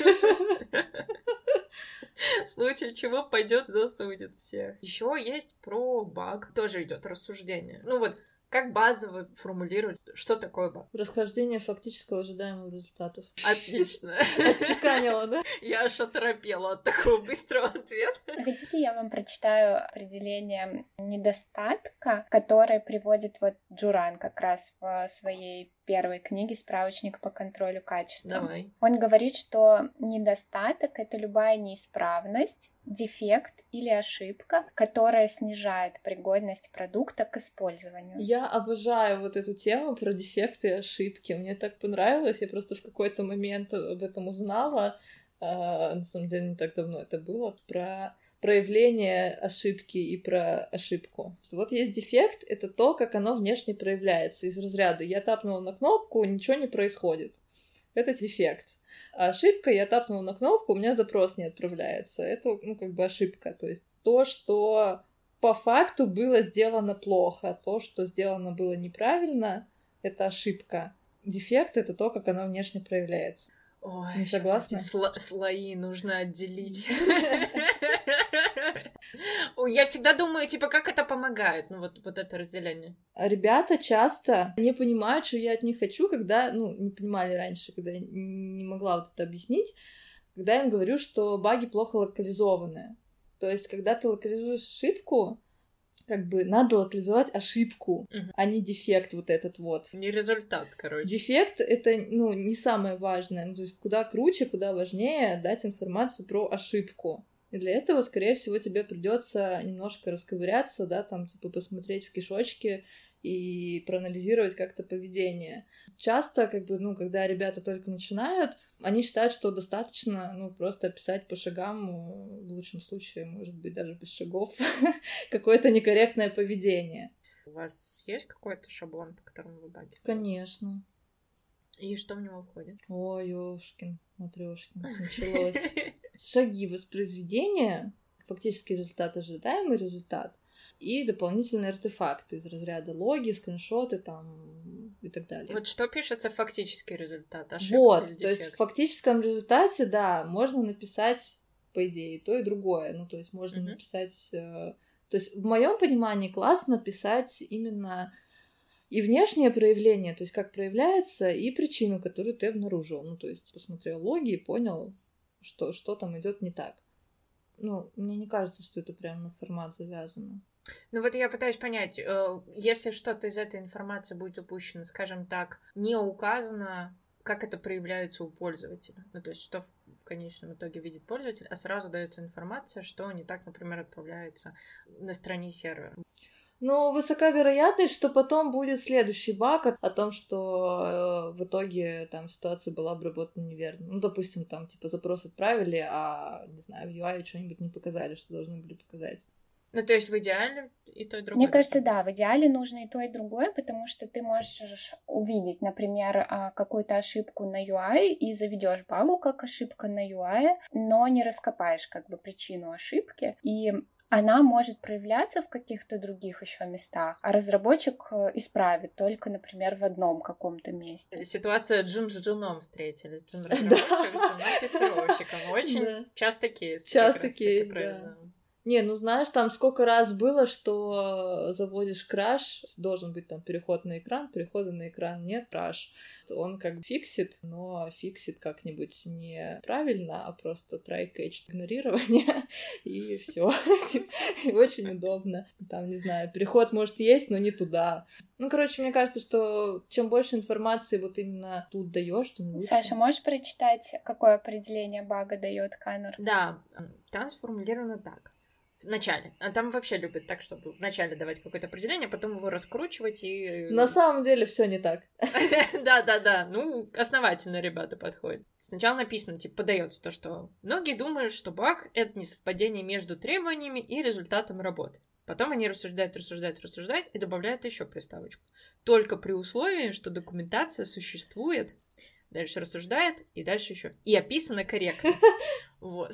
В случае чего пойдет засудит всех. Еще есть про баг. Тоже идет рассуждение. Ну вот, как базово формулировать, что такое баг? Расхождение фактического ожидаемого результатов. Отлично. Отчеканила, да? Я аж оторопела от такого быстрого ответа. Хотите, я вам прочитаю определение недостатка, которое приводит вот Джуран как раз в своей первой книге «Справочник по контролю качества». Давай. Он говорит, что недостаток — это любая неисправность, дефект или ошибка, которая снижает пригодность продукта к использованию. Я обожаю вот эту тему про дефекты и ошибки. Мне так понравилось, я просто в какой-то момент об этом узнала, а, на самом деле не так давно это было, про проявление ошибки и про ошибку. Вот есть дефект, это то, как оно внешне проявляется. Из разряда: я тапнула на кнопку, ничего не происходит. Это дефект. А ошибка: я тапнула на кнопку, у меня запрос не отправляется. Это, ну, как бы ошибка. То есть то, что по факту было сделано плохо, то, что сделано было неправильно, это ошибка. Дефект — это то, как оно внешне проявляется. Ой, не согласна? Эти сло- слои нужно отделить. Я всегда думаю, типа, как это помогает, ну, вот, вот это разделение. А ребята часто не понимают, что я от них хочу, когда, ну, не понимали раньше, когда я не могла вот это объяснить, когда я им говорю, что баги плохо локализованы. То есть, когда ты локализуешь ошибку, как бы надо локализовать ошибку, uh-huh. а не дефект вот этот вот. Не результат, короче. Дефект — это, ну, не самое важное. Ну, то есть, куда круче, куда важнее дать информацию про ошибку. И для этого, скорее всего, тебе придется немножко расковыряться, да, там, типа, посмотреть в кишочки и проанализировать как-то поведение. Часто, как бы, ну, когда ребята только начинают, они считают, что достаточно, ну, просто описать по шагам, в лучшем случае, может быть, даже без шагов, какое-то некорректное поведение. У вас есть какой-то шаблон, по которому вы баги? Конечно. И что в него входит? Ой, ёшкин, матрёшкин, началось. Шаги воспроизведения, фактический результат, ожидаемый результат, и дополнительные артефакты из разряда логи, скриншоты там и так далее. Вот что пишется фактический результат? Ошибка вот, или то есть дефект? в фактическом результате, да, можно написать, по идее, то и другое. Ну, то есть можно uh-huh. написать... Э, то есть в моем понимании классно писать именно и внешнее проявление, то есть как проявляется, и причину, которую ты обнаружил. Ну, то есть посмотрел логи и понял, что, что там идет не так. Ну, мне не кажется, что это прям на формат завязано. Ну вот я пытаюсь понять, если что-то из этой информации будет упущено, скажем так, не указано, как это проявляется у пользователя. Ну, то есть, что в конечном итоге видит пользователь, а сразу дается информация, что не так, например, отправляется на стороне сервера. Ну, высока вероятность, что потом будет следующий баг о, о том, что э, в итоге там ситуация была обработана неверно. Ну, допустим, там, типа, запрос отправили, а, не знаю, в ю ай что-нибудь не показали, что должны были показать. Ну, то есть в идеале и то, и другое. Мне кажется, да, в идеале нужно и то, и другое, потому что ты можешь увидеть, например, какую-то ошибку на ю ай и заведешь багу как ошибка на ю ай, но не раскопаешь как бы причину ошибки, и она может проявляться в каких-то других еще местах, а разработчик исправит только, например, в одном каком-то месте. Ситуация джун с джуном встретились. Джун-разработчик, джун-тестировщиком. Очень часто кейс. Часто кейс, да. Не, ну знаешь, там сколько раз было, что заводишь краш, должен быть там переход на экран, перехода на экран нет, краш. Он как бы фиксит, но фиксит как-нибудь не правильно, а просто try-catch игнорирование, и все. Очень удобно. Там, не знаю, переход может есть, но не туда. Ну, короче, мне кажется, что чем больше информации вот именно тут даешь, тем лучше. Саша, можешь прочитать, какое определение бага дает Канор? Да, там сформулировано так. В начале. А там вообще любят так, чтобы вначале давать какое-то определение, а потом его раскручивать и... На самом деле все не так. Да-да-да, ну, основательно ребята подходят. Сначала написано, типа, подается то, что многие думают, что баг — это несовпадение между требованиями и результатом работы. Потом они рассуждают, рассуждают, рассуждают и добавляют еще приставочку. Только при условии, что документация существует, дальше рассуждает, и дальше еще. И описано корректно. Вот.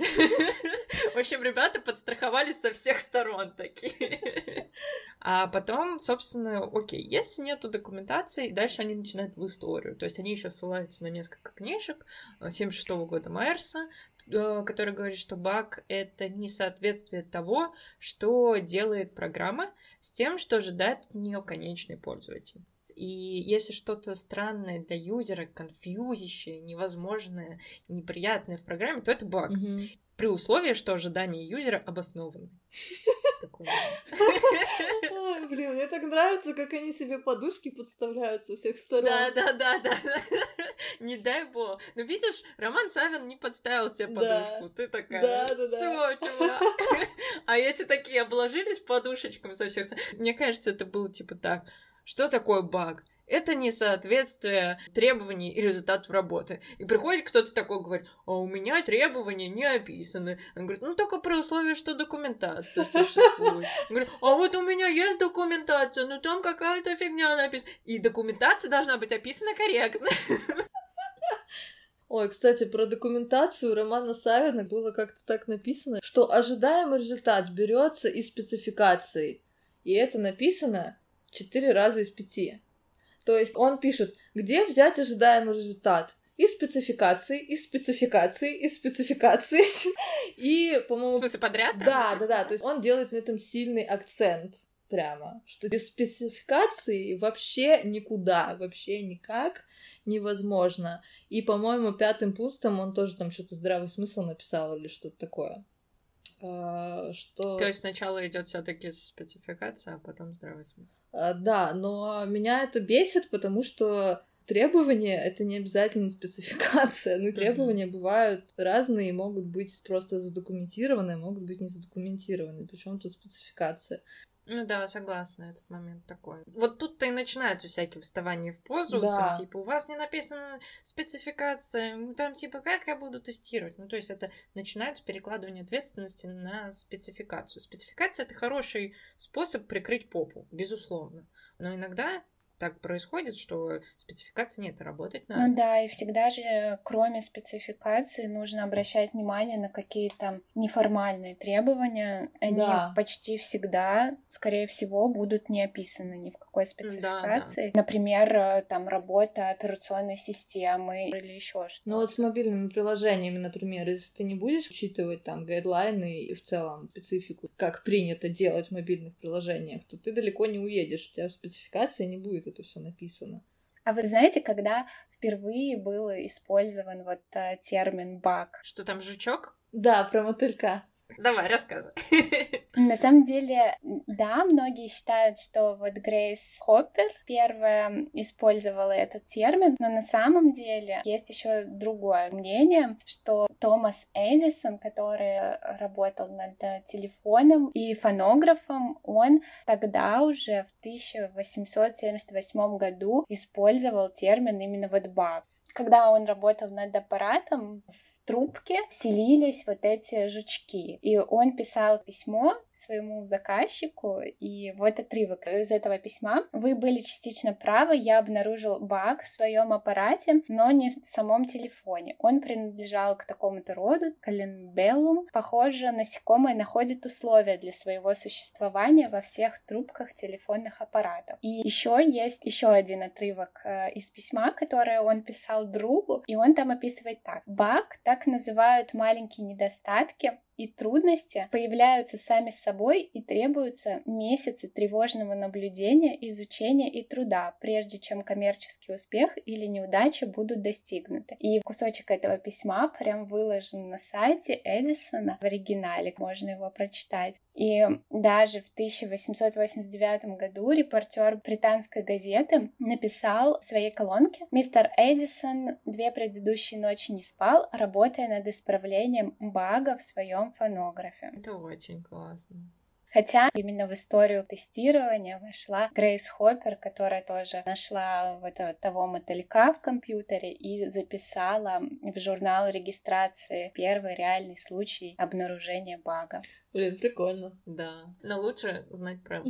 В общем, ребята подстраховались со всех сторон такие. А потом, собственно, окей, если нету документации, дальше они начинают в историю. То есть они еще ссылаются на несколько книжек семьдесят шестого года Майерса, который говорит, что баг — это несоответствие того, что делает программа, с тем, что ожидает от нее конечный пользователь. И если что-то странное для юзера, конфьюзящее, невозможное, неприятное в программе, то это баг. Mm-hmm. При условии, что ожидания юзера обоснованы. Блин, мне так нравится, как они себе подушки подставляют со всех сторон. Да-да-да-да. Не дай бог. Ну, видишь, Роман Савин не подставил себе подушку. Ты такая, всё, чувак. А эти такие обложились подушечками со всех сторон. Мне кажется, это было типа так. Что такое баг? Это несоответствие требований и результатов работы. И приходит кто-то такой, говорит, а у меня требования не описаны. Он говорит, ну только при условии, что документация существует. Он говорит, а вот у меня есть документация, но там какая-то фигня написана. И документация должна быть описана корректно. Ой, кстати, про документацию Романа Савина было как-то так написано, что ожидаемый результат берется из спецификации. И это написано четыре раза из пяти. То есть он пишет, где взять ожидаемый результат? Из спецификации, из спецификации, из спецификации. И, по-моему... В смысле, подряд? Да, да, да. То есть он делает на этом сильный акцент прямо, что без спецификации вообще никуда, вообще никак невозможно. И, по-моему, пятым пунктом он тоже там что-то здравый смысл написал или что-то такое. Uh, что... То есть сначала идет все-таки спецификация, а потом здравый смысл. Uh, да, но меня это бесит, потому что требования — это не обязательно спецификация. Ну, требования uh-huh. бывают разные, могут быть просто задокументированы, могут быть не задокументированы. Причем тут спецификация. Ну да, согласна, этот момент такой. Вот тут-то и начинаются всякие вставания в позу, да. Там типа, у вас не написана спецификация, ну там типа, как я буду тестировать? Ну то есть это начинается перекладывание ответственности на спецификацию. Спецификация — это хороший способ прикрыть попу, безусловно. Но иногда так происходит, что спецификации нет, работать надо. Ну да, и всегда же, кроме спецификации, нужно обращать внимание на какие-то неформальные требования. Они да. почти всегда, скорее всего, будут не описаны ни в какой спецификации. Да, да. Например, там работа операционной системы или еще что-то. Ну вот с мобильными приложениями, например, если ты не будешь учитывать там гайдлайны и в целом специфику, как принято делать в мобильных приложениях, то ты далеко не уедешь, у тебя в спецификации не будет это все написано. А вы знаете, когда впервые был использован вот а, термин баг? Что там, жучок? Да, про мотылька. Давай, рассказывай. На самом деле, да, многие считают, что вот Грейс Хоппер первая использовала этот термин, но на самом деле есть еще другое мнение, что Томас Эдисон, который работал над телефоном и фонографом, он тогда уже в тысяча восемьсот семьдесят восьмом году использовал термин именно вот баг. Когда он работал над аппаратом, в трубке селились вот эти жучки. И он писал письмо своему заказчику, и вот отрывок из этого письма. Вы были частично правы, я обнаружил баг в своем аппарате, но не в самом телефоне. Он принадлежал к такому-то роду, Коленбеллум. Похоже, насекомое находит условия для своего существования во всех трубках телефонных аппаратов. И еще есть еще один отрывок из письма, которое он писал другу, и он там описывает так. Баг так называют маленькие недостатки и трудности появляются сами собой и требуются месяцы тревожного наблюдения, изучения и труда, прежде чем коммерческий успех или неудача будут достигнуты. И кусочек этого письма прям выложен на сайте Эдисона в оригинале, можно его прочитать. И даже в тысяча восемьсот восемьдесят девятом году репортер британской газеты написал в своей колонке: «Мистер Эдисон две предыдущие ночи не спал, работая над исправлением бага в своем фонографе». Это очень классно. Хотя именно в историю тестирования вошла Грейс Хоппер, которая тоже нашла вот того мотылька в компьютере и записала в журнал регистрации первый реальный случай обнаружения бага. Блин, прикольно. Да, но лучше знать правду.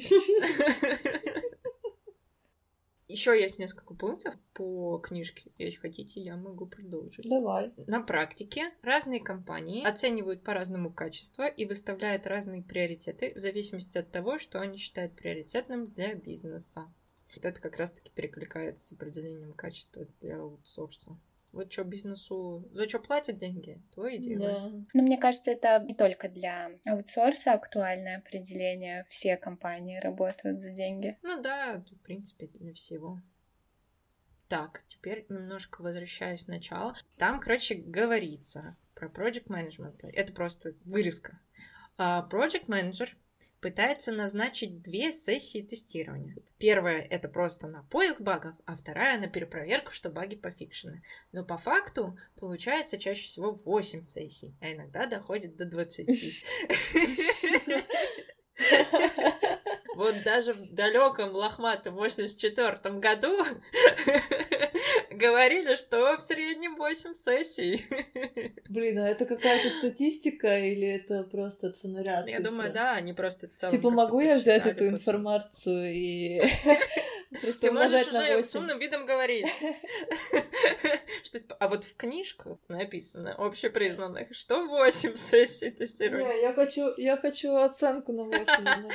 Еще есть несколько пунктов по книжке. Если хотите, я могу продолжить. Давай. На практике разные компании оценивают по-разному качество и выставляют разные приоритеты в зависимости от того, что они считают приоритетным для бизнеса. Вот это как раз-таки перекликается с определением качества для аутсорса. Вот что бизнесу, за что платят деньги, то и делай. Да. Но мне кажется, это не только для аутсорса актуальное определение. Все компании работают за деньги. Ну да, в принципе, для всего. Так, теперь немножко возвращаюсь в начало. Там, короче, говорится про project management. Это просто вырезка. Project manager пытается назначить две сессии тестирования. Первая — это просто на поиск багов, а вторая — на перепроверку, что баги пофикшены. Но по факту получается чаще всего восемь сессий, а иногда доходит до двадцати. Вот даже в далеком лохматом восемьдесят четвёртом году говорили, что в среднем восемь сессий. Блин, а это какая-то статистика или это просто от фонаря? Я думаю, да, они просто в целом... Типа, могу я взять эту после... информацию и... Ты можешь уже с умным видом говорить. А вот в книжках написано, общепризнанных, что восемь сессий тестирования. Не, я хочу, я хочу оценку на восемь.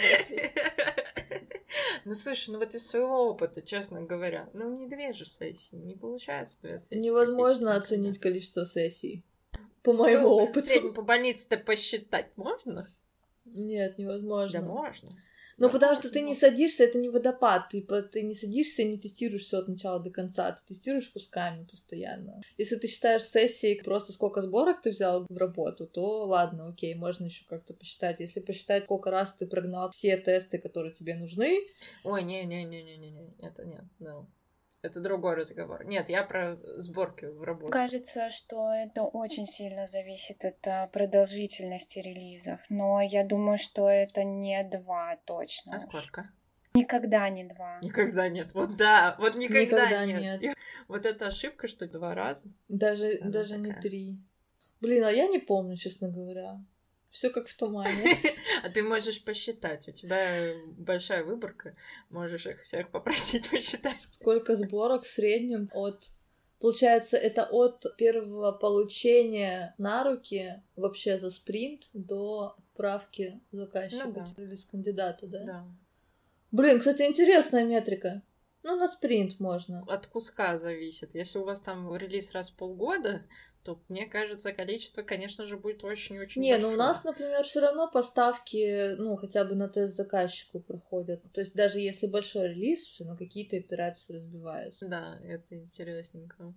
Ну, слушай, ну вот из своего опыта, честно говоря, ну не две же сессии, не получается две сессии. Невозможно оценить количество сессий. По моему ну, опыту. В среднем по больнице-то посчитать можно? Нет, невозможно. Да можно. Ну, да потому можно. что ты не садишься, это не водопад, ты, ты не садишься и не тестируешь все от начала до конца, ты тестируешь кусками постоянно. Если ты считаешь сессией просто сколько сборок ты взял в работу, то ладно, окей, можно еще как-то посчитать. Если посчитать, сколько раз ты прогнал все тесты, которые тебе нужны... Ой, не-не-не-не-не-не, это нет, no. Это другой разговор. Нет, я про сборки в работе. Кажется, что это очень сильно зависит от продолжительности релизов. Но я думаю, что это не два точно. А сколько? Никогда не два. Никогда нет. Вот да, вот никогда, никогда нет. нет. Вот эта ошибка, что два раза. Даже, Она даже такая. не три. Блин, а я не помню, честно говоря. Все как в тумане. А ты можешь посчитать. У тебя большая выборка. Можешь их всех попросить посчитать. Сколько сборок в среднем от... Получается, это от первого получения на руки вообще за спринт до отправки заказчику, Ну да. или с кандидату, да? Да. Блин, кстати, интересная метрика. Ну, на спринт можно. От куска зависит. Если у вас там релиз раз в полгода, то, мне кажется, количество, конечно же, будет очень-очень Не, большое. ну у нас, например, все равно поставки, ну, хотя бы на тест заказчику проходят. То есть даже если большой релиз, все равно какие-то итерации разбиваются. Да, это интересненько.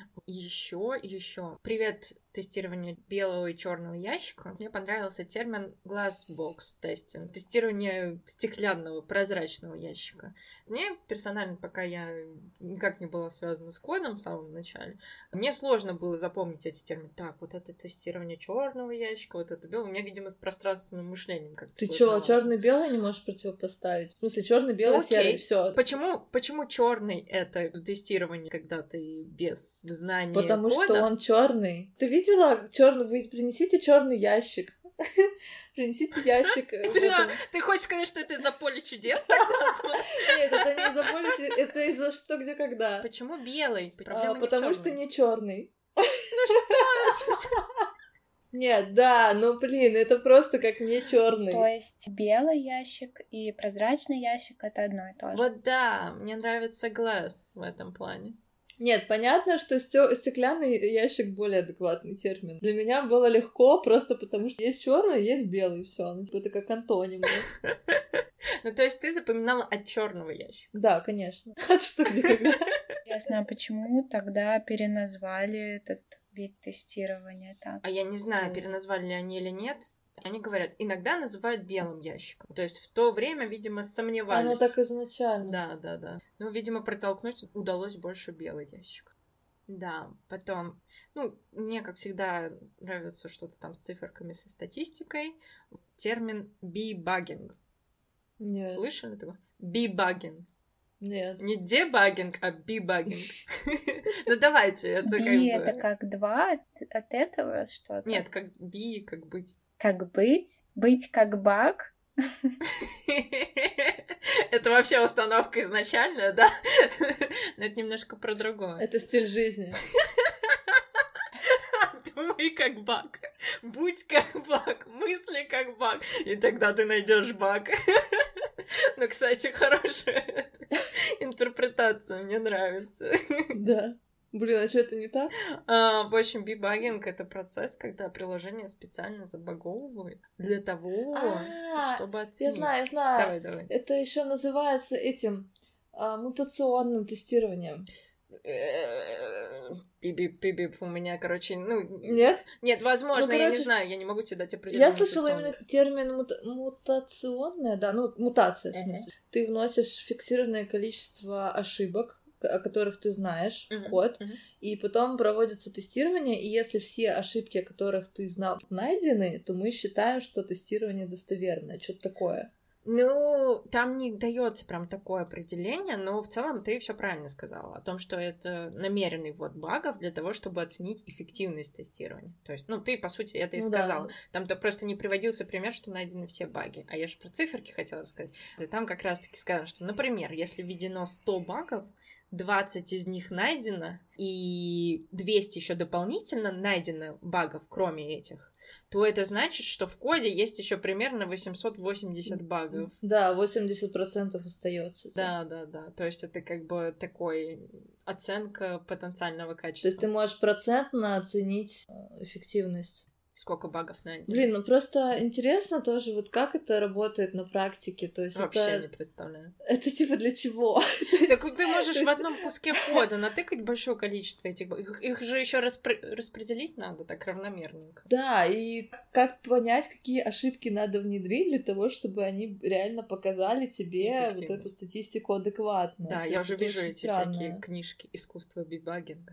Еще, еще. Привет тестированию белого и черного ящика. Мне понравился термин glass box testing. Тестирование стеклянного, прозрачного ящика. Мне персонально, пока я никак не была связана с кодом в самом начале, мне сложно было запомнить эти термины. Так, вот это тестирование черного ящика, вот это белого. У меня, видимо, с пространственным мышлением как-то Ты сложновато. чё, черный-белый не можешь противопоставить? В смысле, черный-белый, Ну, серый, окей. все. Почему, почему черный это в тестировании, когда ты без знания Потому кода? что он черный. Ты видела черный? Вы принесите черный ящик. Принесите ящик. Ты хочешь сказать, что это из-за поля чудес? Нет, это не из-за поля чудес, это из-за что, где, когда. Почему белый? Потому что не черный. Ну что? Нет, да, ну блин, это просто как не черный. То есть белый ящик и прозрачный ящик — это одно и то же. Вот да, мне нравится glass в этом плане. Нет, понятно, что стё- стеклянный ящик более адекватный термин. Для меня было легко, просто потому что есть черный, есть белый, все. Ну, типа, это как антоним. Ну, то есть ты запоминала от черного ящика? Да, конечно. От что где когда. Интересно, а почему тогда переназвали этот вид тестирования так? А я не знаю, переназвали ли они или нет. Они говорят, иногда называют белым ящиком. То есть в то время, видимо, сомневались. Оно так изначально. Да, да, да. Ну, видимо, протолкнуть удалось больше белый ящик. Да, потом, ну, мне, как всегда, нравится что-то там с циферками, со статистикой. Термин «бибаггинг». Нет. Слышали такое? Бибаггинг. Нет. Не дебаггинг, а бибаггинг. Ну, давайте, это как бы... Би — это как два от этого что-то? Нет, как би, как быть. Как быть? Быть как баг? Это вообще установка изначальная, да? Но это немножко про другое. Это стиль жизни. Думай как баг, будь как баг, мысли как баг, и тогда ты найдешь баг. Ну, кстати, хорошая интерпретация, мне нравится. Да. Блин, а что, это не так? А, в общем, бибаггинг — это процесс, когда приложение специально забаговывает для того, А, чтобы Я оценить. знаю, я знаю. Давай, давай. Это еще называется этим а, мутационным тестированием. Пип-пип-пип, у меня, короче, ну... Нет? Нет, возможно, Ну, я короче, не знаю, я не могу тебе дать определенную. Я слышала именно термин мута- мутационная, да, ну, мутация, в смысле. Uh-huh. Ты вносишь фиксированное количество ошибок, о которых ты знаешь, uh-huh. в код, uh-huh. и потом проводится тестирование, и если все ошибки, о которых ты знал, найдены, то мы считаем, что тестирование достоверное, что-то такое. Ну, там не дается прям такое определение, но в целом ты все правильно сказала о том, что это намеренный ввод багов для того, чтобы оценить эффективность тестирования. То есть, ну, ты, по сути, это и ну, сказала. Да. Там-то просто не приводился пример, что найдены все баги. А я же про циферки хотела рассказать. И там как раз-таки сказано, что, например, если введено сто багов, двадцать из них найдено, и двести еще дополнительно найдено багов, кроме этих, то это значит, что в коде есть еще примерно восемьсот восемьдесят багов. Да, восемьдесят процентов остается. Да, да, да. То есть это как бы такой оценка потенциального качества. То есть ты можешь процентно оценить эффективность. Сколько багов найдено. Блин, ну просто интересно тоже, вот как это работает на практике. То есть вообще это... не представляю. Это типа для чего? Так ты можешь в одном куске кода натыкать большое количество этих багов. Их, их же еще распри... распределить надо так равномерненько. Да, и как понять, какие ошибки надо внедрить для того, чтобы они реально показали тебе вот эту статистику адекватно. Да, То я уже вижу эти странно. Всякие книжки «Искусство бибагинга».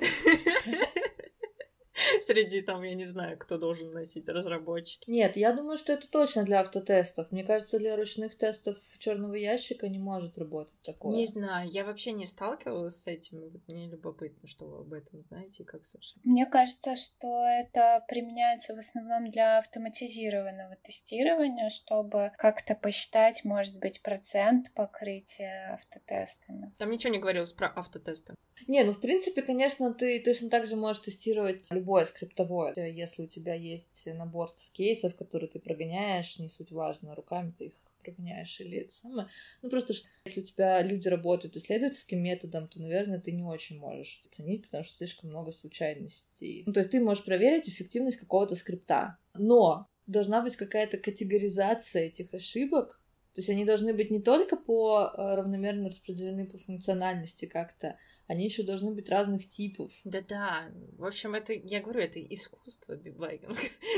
Среди там, я не знаю, кто должен носить, разработчики. Нет, я думаю, что это точно для автотестов. Мне кажется, для ручных тестов черного ящика не может работать такое. Не знаю, я вообще не сталкивалась с этим, и вот мне любопытно, что вы об этом знаете и как совершенно. Мне кажется, что это применяется в основном для автоматизированного тестирования, чтобы как-то посчитать, может быть, процент покрытия автотестами. Там ничего не говорилось про автотесты. Не, ну в принципе, конечно, ты точно так же можешь тестировать любое скриптовое. Если у тебя есть набор кейсов, которые ты прогоняешь, не суть важно, руками ты их применяешь, или это самое. Ну, просто, что если у тебя люди работают исследовательским методом, то, наверное, ты не очень можешь оценить, потому что слишком много случайностей. Ну, то есть ты можешь проверить эффективность какого-то скрипта, но должна быть какая-то категоризация этих ошибок. То есть они должны быть не только по равномерно распределены по функциональности как-то, они еще должны быть разных типов. Да-да, в общем, это, я говорю, это искусство дебагинга.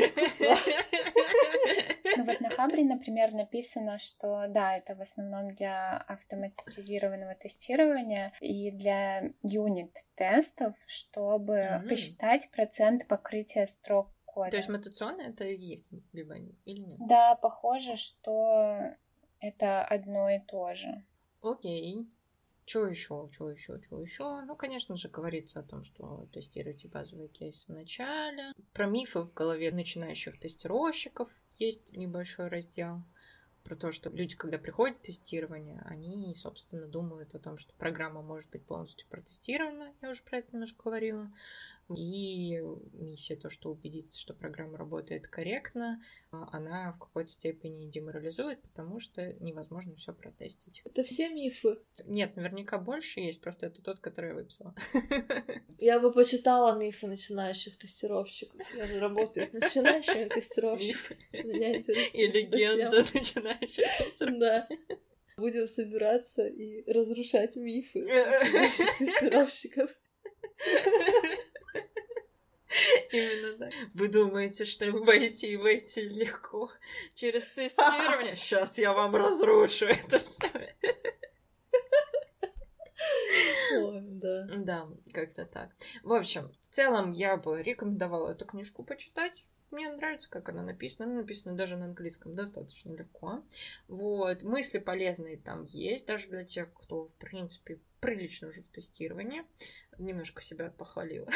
Ну вот на Хабре, например, написано, что да, это в основном для автоматизированного тестирования и для юнит-тестов, чтобы mm-hmm. посчитать процент покрытия строк кода. То есть мутационное это и есть дебагинг или нет? Да, похоже, что это одно и то же. Окей. Что еще, что еще, что еще? Ну, конечно же, говорится о том, что тестируйте базовые кейсы в начале. Про мифы в голове начинающих тестировщиков есть небольшой раздел. Про то, что люди, когда приходят в тестирование, они, собственно, думают о том, что программа может быть полностью протестирована. Я уже про это немножко говорила. И миссия то, что убедиться, что программа работает корректно, она в какой-то степени деморализует, потому что невозможно все протестить. Это все мифы? Нет, наверняка больше есть, просто это тот, который я выписала. Я бы почитала мифы начинающих тестировщиков. Я же работаю с начинающими тестировщиками. Меня интересует. И легенда начинающих тестировщиков. Да. Будем собираться и разрушать мифы начинающих тестировщиков. Именно так. Вы думаете, что войти и войти легко через тестирование? Сейчас я вам разрушу это все. Ой, да. Да, как-то так. В общем, в целом я бы рекомендовала эту книжку почитать. Мне нравится, как она написана. Она написана даже на английском достаточно легко. Вот. Мысли полезные там есть, даже для тех, кто, в принципе, прилично уже в тестировании. Немножко себя похвалила.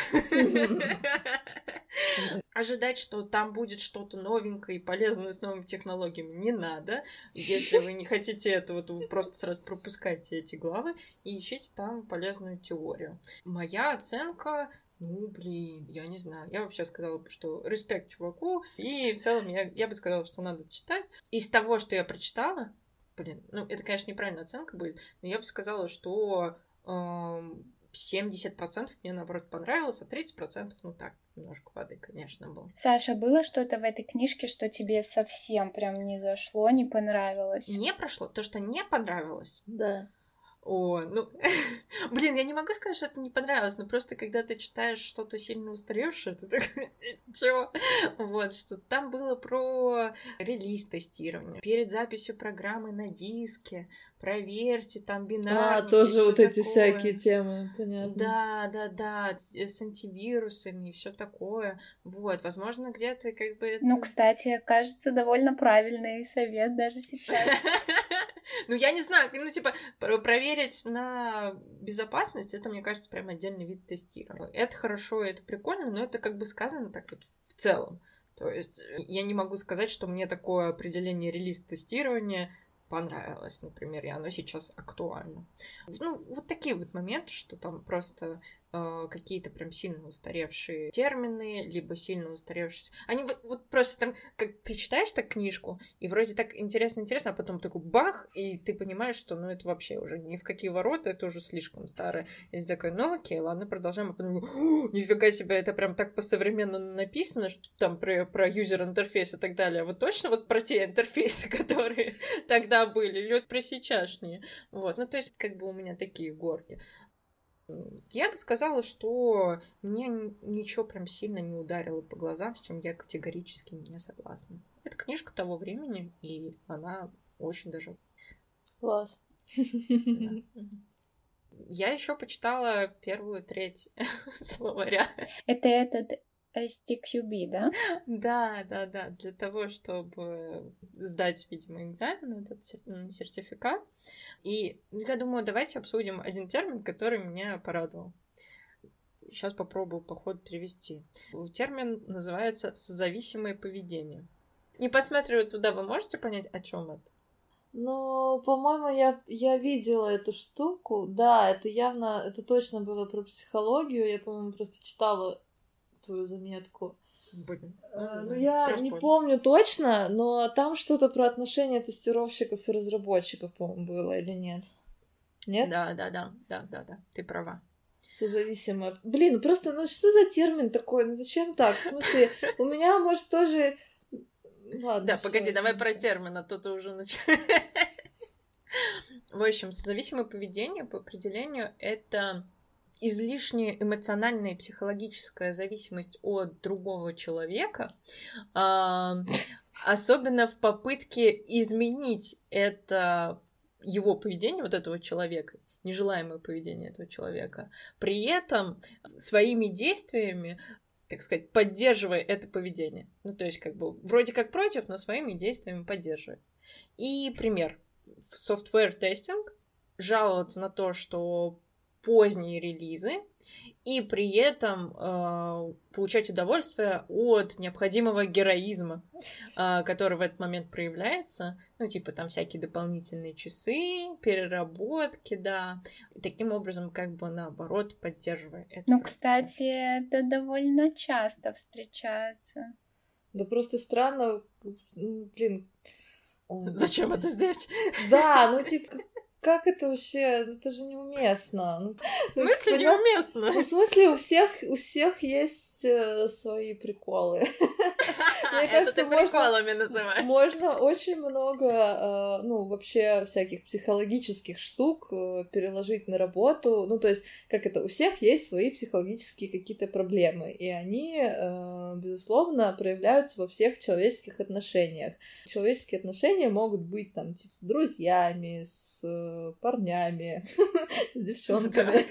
Ожидать, что там будет что-то новенькое и полезное с новыми технологиями, не надо. Если вы не хотите этого, то вы просто сразу пропускайте эти главы и ищите там полезную теорию. Моя оценка... Ну, блин, я не знаю. Я вообще сказала бы, что респект чуваку. И в целом я, я бы сказала, что надо читать. Из того, что я прочитала, блин, ну, это, конечно, неправильная оценка будет, но я бы сказала, что эм, семьдесят процентов мне, наоборот, понравилось, а тридцать процентов, ну так, немножко воды, конечно, было. Саша, было что-то в этой книжке, что тебе совсем прям не зашло, не понравилось? Не прошло. То, что не понравилось? Да. О, ну, блин, я не могу сказать, что это не понравилось, но просто когда ты читаешь что-то сильно устаревшее, ты так, чего? Вот, что там было про релиз тестирования, перед записью программы на диске, проверьте там бинарники. А, тоже вот эти такое. Всякие темы, понятно. Да, да, да, с антивирусами и все такое. Вот, возможно, где-то как бы... Это... Ну, кстати, кажется, довольно правильный совет даже сейчас. Ну, я не знаю, ну, типа, проверить на безопасность, это, мне кажется, прям отдельный вид тестирования. Это хорошо, это прикольно, но это как бы сказано так вот в целом. То есть я не могу сказать, что мне такое определение релиз-тестирования понравилось, например, и оно сейчас актуально. Ну, вот такие вот моменты, что там просто э, какие-то прям сильно устаревшие термины, либо сильно устаревшие... Они вот, вот просто там, как ты читаешь так книжку, и вроде так интересно-интересно, а потом такой бах, и ты понимаешь, что ну это вообще уже ни в какие ворота, это уже слишком старое. И ты такой, ну окей, ладно, продолжаем, а потом нифига себе, это прям так по-современному написано, что там про, про юзер-интерфейс и так далее. Вот точно вот про те интерфейсы, которые тогда были, или вот про сейчасшние. Вот, ну то есть как бы у меня такие горки. Я бы сказала, что мне ничего прям сильно не ударило по глазам, с чем я категорически не согласна. Это книжка того времени, и она очень даже... Класс. Да. Я еще почитала первую треть словаря. Это этот эс ти кью би, да? Да, да, да, для того, чтобы сдать, видимо, экзамен, этот сертификат. И я думаю, давайте обсудим один термин, который меня порадовал. Сейчас попробую по ходу перевести. Термин называется «созависимое поведение». Не посматривая туда, вы можете понять, о чем это? Ну, по-моему, я, я видела эту штуку. Да, это явно, это точно было про психологию. Я, по-моему, просто читала твою заметку. Блин. А, ну, я не помню точно, но там что-то про отношения тестировщиков и разработчиков, по-моему, было или нет? Нет? Да, да, да, да, да, да, ты права. Созависимое. Блин, ну просто, ну что за термин такой? Ну зачем так? В смысле, у меня, может, тоже... Ладно, да, всё, погоди, давай про извините. термин, а то ты уже начал. В общем, созависимое поведение по определению это излишняя эмоциональная и психологическая зависимость от другого человека, а, особенно в попытке изменить это его поведение, вот этого человека, нежелаемое поведение этого человека, при этом своими действиями, так сказать, поддерживая это поведение. Ну, то есть, как бы, вроде как против, но своими действиями поддерживает. И пример. В software-тестинг жаловаться на то, что поздние релизы, и при этом э, получать удовольствие от необходимого героизма, э, который в этот момент проявляется. Ну, типа там всякие дополнительные часы, переработки, да. И таким образом, как бы наоборот, поддерживая это. Ну, кстати, это довольно часто встречается. Да просто странно, блин. Ой, зачем это здесь? Да, ну типа, как это вообще? Это же неуместно. Ну, в смысле ну, неуместно? Ну, в смысле, у всех, у всех есть э, свои приколы. Мне кажется, ты приколами называешь. Можно очень много, ну, вообще всяких психологических штук переложить на работу. Ну, то есть, как это, у всех есть свои психологические какие-то проблемы, и они, безусловно, проявляются во всех человеческих отношениях. Человеческие отношения могут быть там типа, с друзьями, с парнями, с девчонками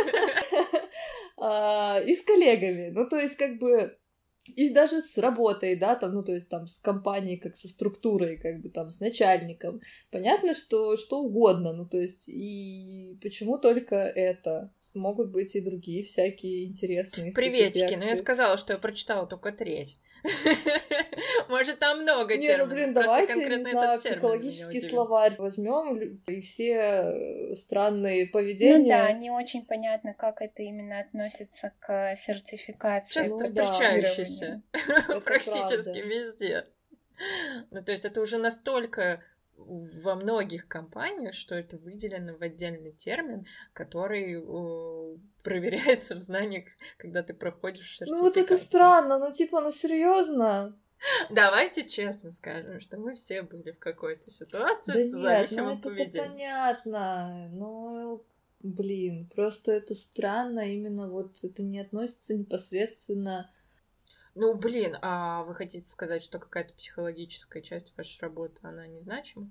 и с коллегами. Ну, то есть, как бы и даже с работой, да, там, ну, то есть там с компанией, как со структурой, как бы там с начальником. Понятно, что что угодно, ну, то есть и почему только это? Могут быть и другие всякие интересные приветики, но я сказала, что я прочитала только треть. Может, там много не, терминов. Ну, блин, просто давайте, конкретно не знаю, этот психологический словарь возьмем и все странные поведения. Ну да, не очень понятно, как это именно относится к сертификации. Часто Ну, встречающийся да. практически везде. Ну, то есть это уже настолько во многих компаниях, что это выделено в отдельный термин, который э, проверяется в знаниях, когда ты проходишь сертификацию. Ну вот это странно, ну типа, ну серьезно. Давайте честно скажем, что мы все были в какой-то ситуации да с зависимым нет, ну поведением. Это понятно, ну блин, просто это странно, именно вот это не относится непосредственно. Ну, блин, а вы хотите сказать, что какая-то психологическая часть вашей работы, она незначима?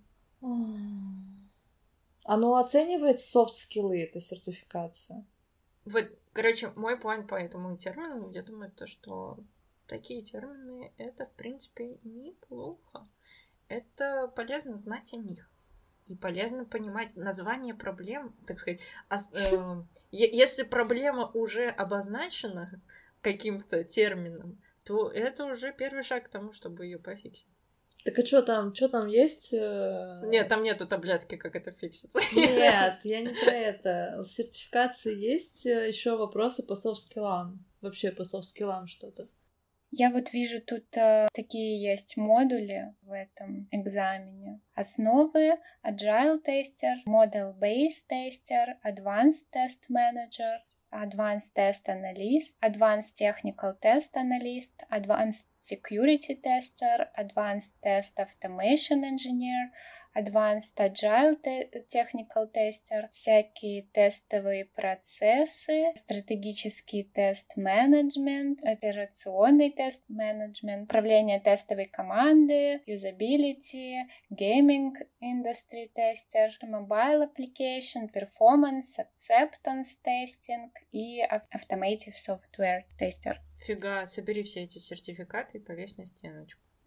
Оно оценивает софт-скиллы, эта сертификация? Вот, короче, мой поинт по этому термину, я думаю, то, что такие термины, это, в принципе, неплохо. Это полезно знать о них. И полезно понимать название проблем, так сказать. Если проблема уже обозначена каким-то термином, то это уже первый шаг к тому, чтобы ее пофиксить. Так а что там, что там есть? Нет, там нету таблетки, как это фиксится. Нет, я не про это. В сертификации есть еще вопросы по софт-скиллам. Вообще по софт-скиллам что-то. Я вот вижу, тут э, такие есть модули в этом экзамене. Основы, Agile Tester, Model-Based Tester, Advanced Test Manager, Advanced Test Analyst, Advanced Technical Test Analyst, Advanced Security Tester, Advanced Test Automation Engineer, Advanced Agile Technical Tester, всякие тестовые процессы, стратегический тест-менеджмент, операционный тест-менеджмент, управление тестовой команды, юзабилити, гейминг industry tester, mobile application, performance, acceptance testing и automotive software tester. Фига, собери все эти сертификаты и повесь на стеночку.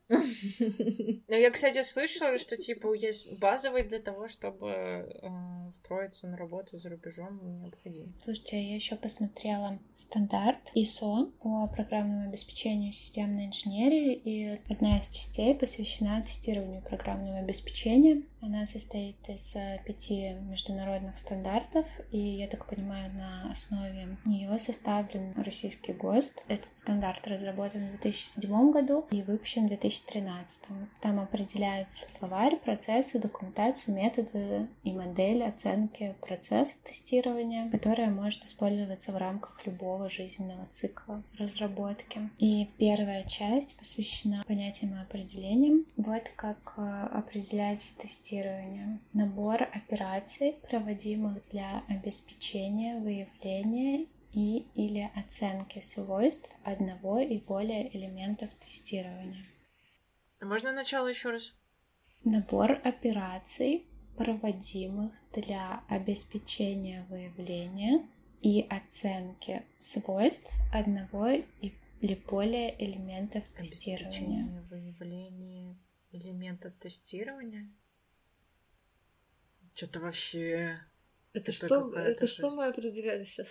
Ну, я, кстати, слышала, что, типа, есть базовый для того, чтобы э, устроиться на работу за рубежом, необходим. Слушайте, я еще посмотрела стандарт ай эс о по программному обеспечению системной инженерии, и одна из частей посвящена тестированию программного обеспечения. Она состоит из пяти международных стандартов, и, я так понимаю, на основе нее составлен российский ГОСТ. Этот стандарт разработан в две тысячи седьмом году и выпущен в две тысячи тринадцатом. Там определяются словарь, процессы, документацию, методы и модели оценки процесса тестирования, которая может использоваться в рамках любого жизненного цикла разработки. И первая часть посвящена понятиям и определениям. Вот как определять тестирование. Набор операций, проводимых для обеспечения, выявления и или оценки свойств одного и более элементов тестирования. Можно начало еще раз? Набор операций, проводимых для обеспечения, выявления и оценки свойств одного или более элементов тестирования. Обеспечение, выявление элементов тестирования? Что-то вообще... Это, это что, это что мы определяли сейчас?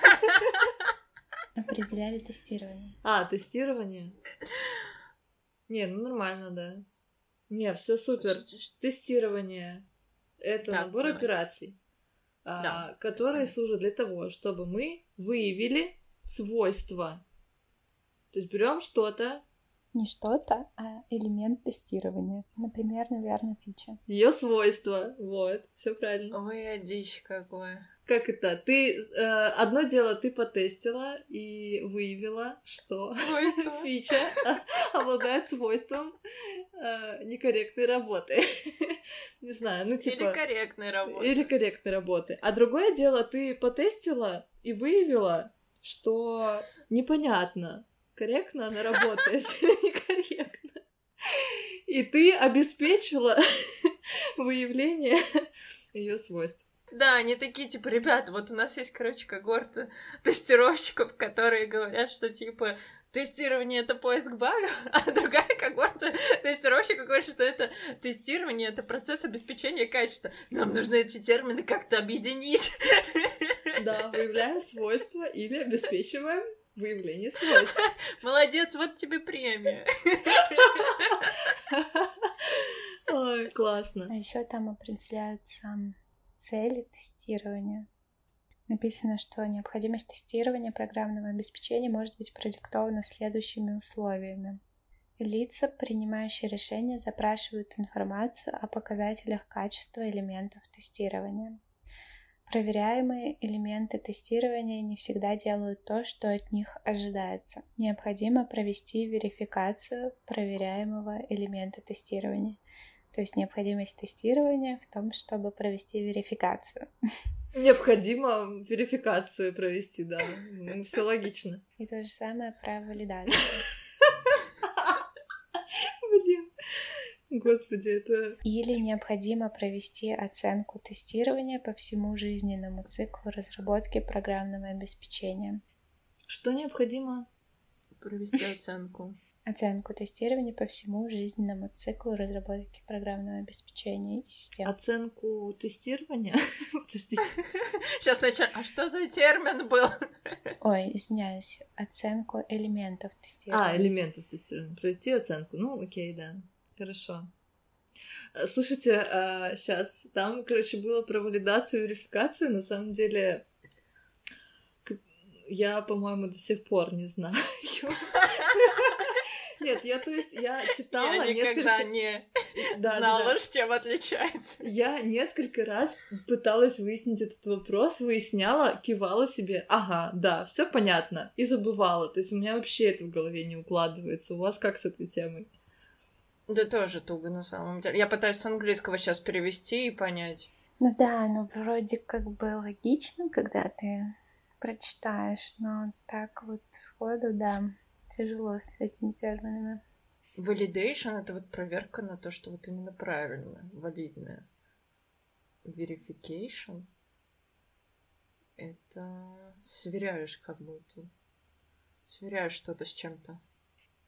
Определяли тестирование. А, тестирование? Не, ну нормально, да. Не, все супер. Тестирование — это так, набор давай. операций, да. а, которые да. служат для того, чтобы мы выявили свойства. То есть берем что-то. Не что-то, а элемент тестирования. Например, наверное, фича. Ее свойства. Вот, все правильно. Ой, дичь какое. Как это? Ты э, одно дело ты потестила и выявила, что фича обладает свойством э, некорректной работы. Не знаю, ну типа... Или корректной работы. Или корректной работы. А другое дело ты потестила и выявила, что непонятно, корректно она работает или некорректно. И ты обеспечила выявление ее свойств. Да, они такие, типа, ребята, вот у нас есть, короче, когорта тестировщиков, которые говорят, что, типа, тестирование — это поиск багов, а другая когорта тестировщиков говорит, что это тестирование — это процесс обеспечения качества. Нам нужно эти термины как-то объединить. Да, выявляем свойства или обеспечиваем выявление свойств. Молодец, вот тебе премия. Ой, классно. А еще там определяются цели тестирования. Написано, что необходимость тестирования программного обеспечения может быть продиктована следующими условиями. Лица, принимающие решения, запрашивают информацию о показателях качества элементов тестирования. Проверяемые элементы тестирования не всегда делают то, что от них ожидается. Необходимо провести верификацию проверяемого элемента тестирования. То есть необходимость тестирования в том, чтобы провести верификацию. Необходимо верификацию провести, да. Ну, все логично. И то же самое про валидацию. Блин. Господи, это... Или необходимо провести оценку тестирования по всему жизненному циклу разработки программного обеспечения. Что необходимо? Провести оценку. Оценку тестирования по всему жизненному циклу разработки программного обеспечения и систем. Оценку тестирования? Подождите. Сейчас начнем. А что за термин был? Ой, извиняюсь. Оценку элементов тестирования. А, элементов тестирования. Провести оценку. Ну, окей, да. Хорошо. Слушайте, а сейчас там, короче, было про валидацию и верификацию. На самом деле, я, по-моему, до сих пор не знаю. Нет, я, то есть, я читала... Я никогда несколько... не да, знала, да, да. чем отличается. Я несколько раз пыталась выяснить этот вопрос, выясняла, кивала себе, ага, да, все понятно, и забывала. То есть у меня вообще это в голове не укладывается. У вас как с этой темой? Да тоже туго, на самом деле. Я пытаюсь с английского сейчас перевести и понять. Ну да, ну вроде как бы логично, когда ты прочитаешь, но так вот сходу, да, тяжело с этими терминами. Validation — это вот проверка на то, что вот именно правильно, валидное. Verification — это сверяешь как будто. Сверяешь что-то с чем-то.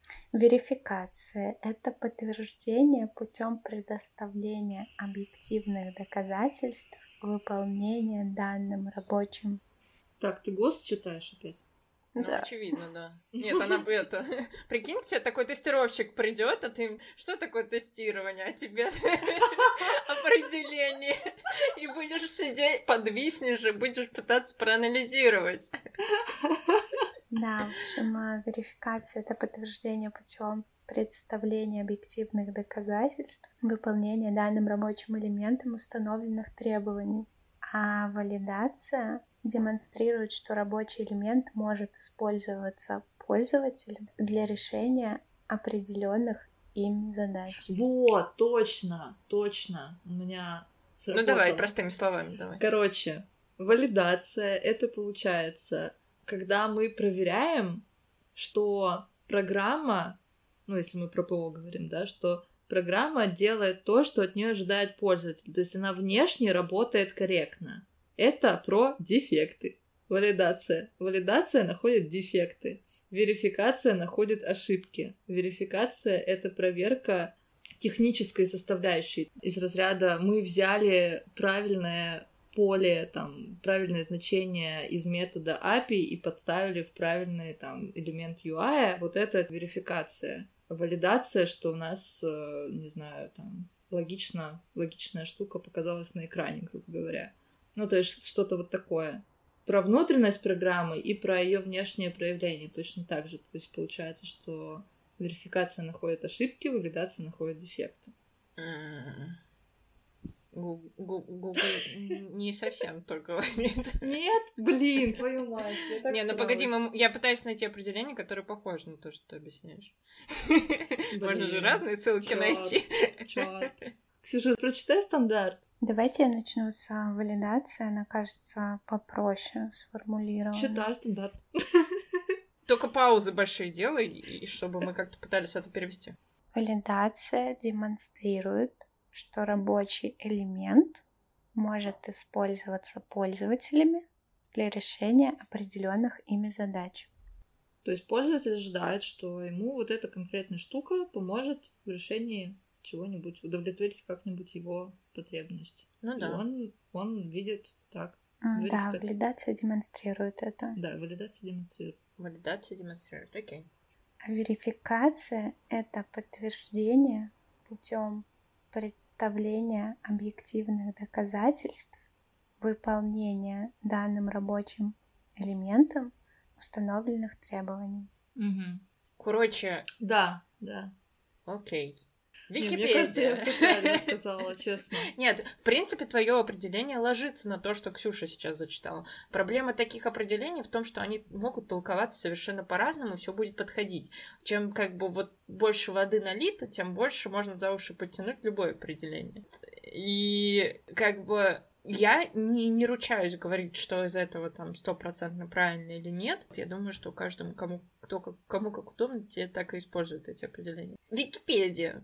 Верификация — это подтверждение путем предоставления объективных доказательств выполнения данным рабочим. Так, ты ГОСТ читаешь опять? Ну, Да. очевидно, да. Нет, она бы это... Прикиньте, такой тестировщик придет, а ты им... Что такое тестирование? А тебе определение. И будешь сидеть, подвиснешь и будешь пытаться проанализировать. Да, в общем, верификация — это подтверждение путем представления объективных доказательств выполнения данным рабочим элементом установленных требований. А валидация демонстрирует, что рабочий элемент может использоваться пользователем для решения определенных им задач. Вот, точно, точно. У меня сработало. Ну давай, простыми словами, давай. Короче, валидация — это получается, когда мы проверяем, что программа, ну если мы про ПО говорим, да, что программа делает то, что от нее ожидает пользователь. То есть она внешне работает корректно. Это про дефекты. Валидация. Валидация находит дефекты. Верификация находит ошибки. Верификация — это проверка технической составляющей. Из разряда мы взяли правильное поле, там, правильное значение из метода эй пи ай и подставили в правильный там элемент ю ай. Вот это верификация. Валидация, что у нас, не знаю, там, логично, логичная штука показалась на экране, грубо говоря. Ну, то есть что-то вот такое. Про внутренность программы и про ее внешнее проявление точно так же. То есть получается, что верификация находит ошибки, валидация находит дефекты. Google не совсем то говорит. Нет? Блин, твою мать. Не, ну погоди, я пытаюсь найти определение, которое похоже на то, что ты объясняешь. Можно же разные ссылки найти. Ксюша, прочитай стандарт. Давайте я начну с валидации, она кажется попроще сформулирована. Читай стандарт. Только паузы большие делай, и чтобы мы как-то пытались это перевести. Валидация демонстрирует, что рабочий элемент может использоваться пользователями для решения определенных ими задач. То есть пользователь ожидает, что ему вот эта конкретная штука поможет в решении чего-нибудь, удовлетворить как-нибудь его потребность. Ну да. И он, он видит так. Видит да, так. Валидация демонстрирует это. Да, валидация демонстрирует. Валидация демонстрирует, окей. А верификация — это подтверждение путем представления объективных доказательств выполнения данным рабочим элементом установленных требований. Угу. Короче, да, да. Окей. Википедия. Не, мне кажется, я все правильно сказала, честно. Нет, в принципе, твое определение ложится на то, что Ксюша сейчас зачитала. Проблема таких определений в том, что они могут толковаться совершенно по-разному, и все будет подходить. Чем как бы вот больше воды налито, тем больше можно за уши потянуть любое определение. И как бы я не, не ручаюсь говорить, что из этого там стопроцентно правильно или нет. Я думаю, что каждому, кому, кто, кому как удобно, те так и используют эти определения. Википедия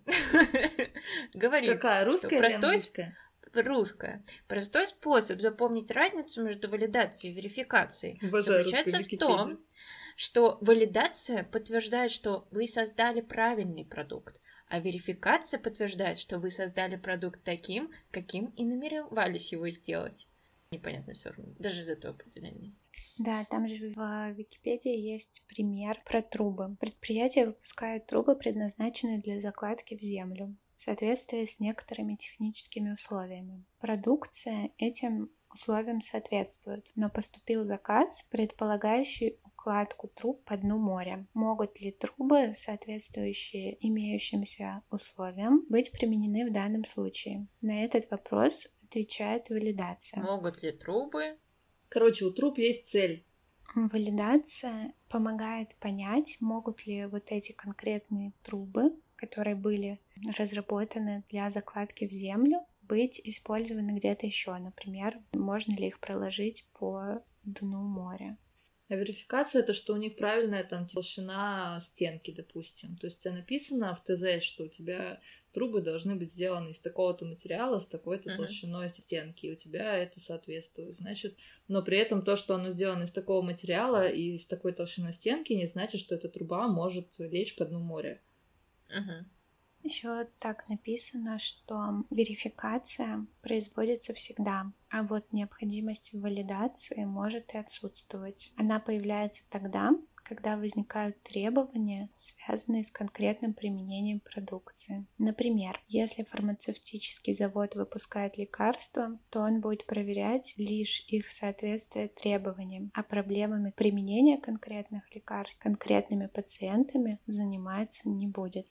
говорит, какая, русская или английская? Русская. Простой способ запомнить разницу между валидацией и верификацией Обожаю заключается в том, что валидация подтверждает, что вы создали правильный продукт, а верификация подтверждает, что вы создали продукт таким, каким и намеревались его сделать. Непонятно все равно, даже из этого определения. Да, там же в Википедии есть пример про трубы. Предприятие выпускает трубы, предназначенные для закладки в землю, в соответствии с некоторыми техническими условиями. Продукция этим условиям соответствует, но поступил заказ, предполагающий укладку труб по дну моря. Могут ли трубы, соответствующие имеющимся условиям, быть применены в данном случае? На этот вопрос отвечает валидация. Могут ли трубы? Короче, у труб есть цель. Валидация помогает понять, могут ли вот эти конкретные трубы, которые были разработаны для закладки в землю, быть использованы где-то еще. Например, можно ли их проложить по дну моря. А верификация — это что у них правильная там толщина стенки, допустим. То есть у тебя написано в ТЗ, что у тебя трубы должны быть сделаны из такого-то материала, с такой-то uh-huh. толщиной стенки, и у тебя это соответствует. Значит, но при этом то, что оно сделано из такого материала и с такой толщиной стенки, не значит, что эта труба может лечь по дну моря. Uh-huh. Еще так написано, что верификация производится всегда, а вот необходимость в валидации может и отсутствовать. Она появляется тогда, когда возникают требования, связанные с конкретным применением продукции. Например, если фармацевтический завод выпускает лекарства, то он будет проверять лишь их соответствие требованиям, а проблемами применения конкретных лекарств конкретными пациентами заниматься не будет.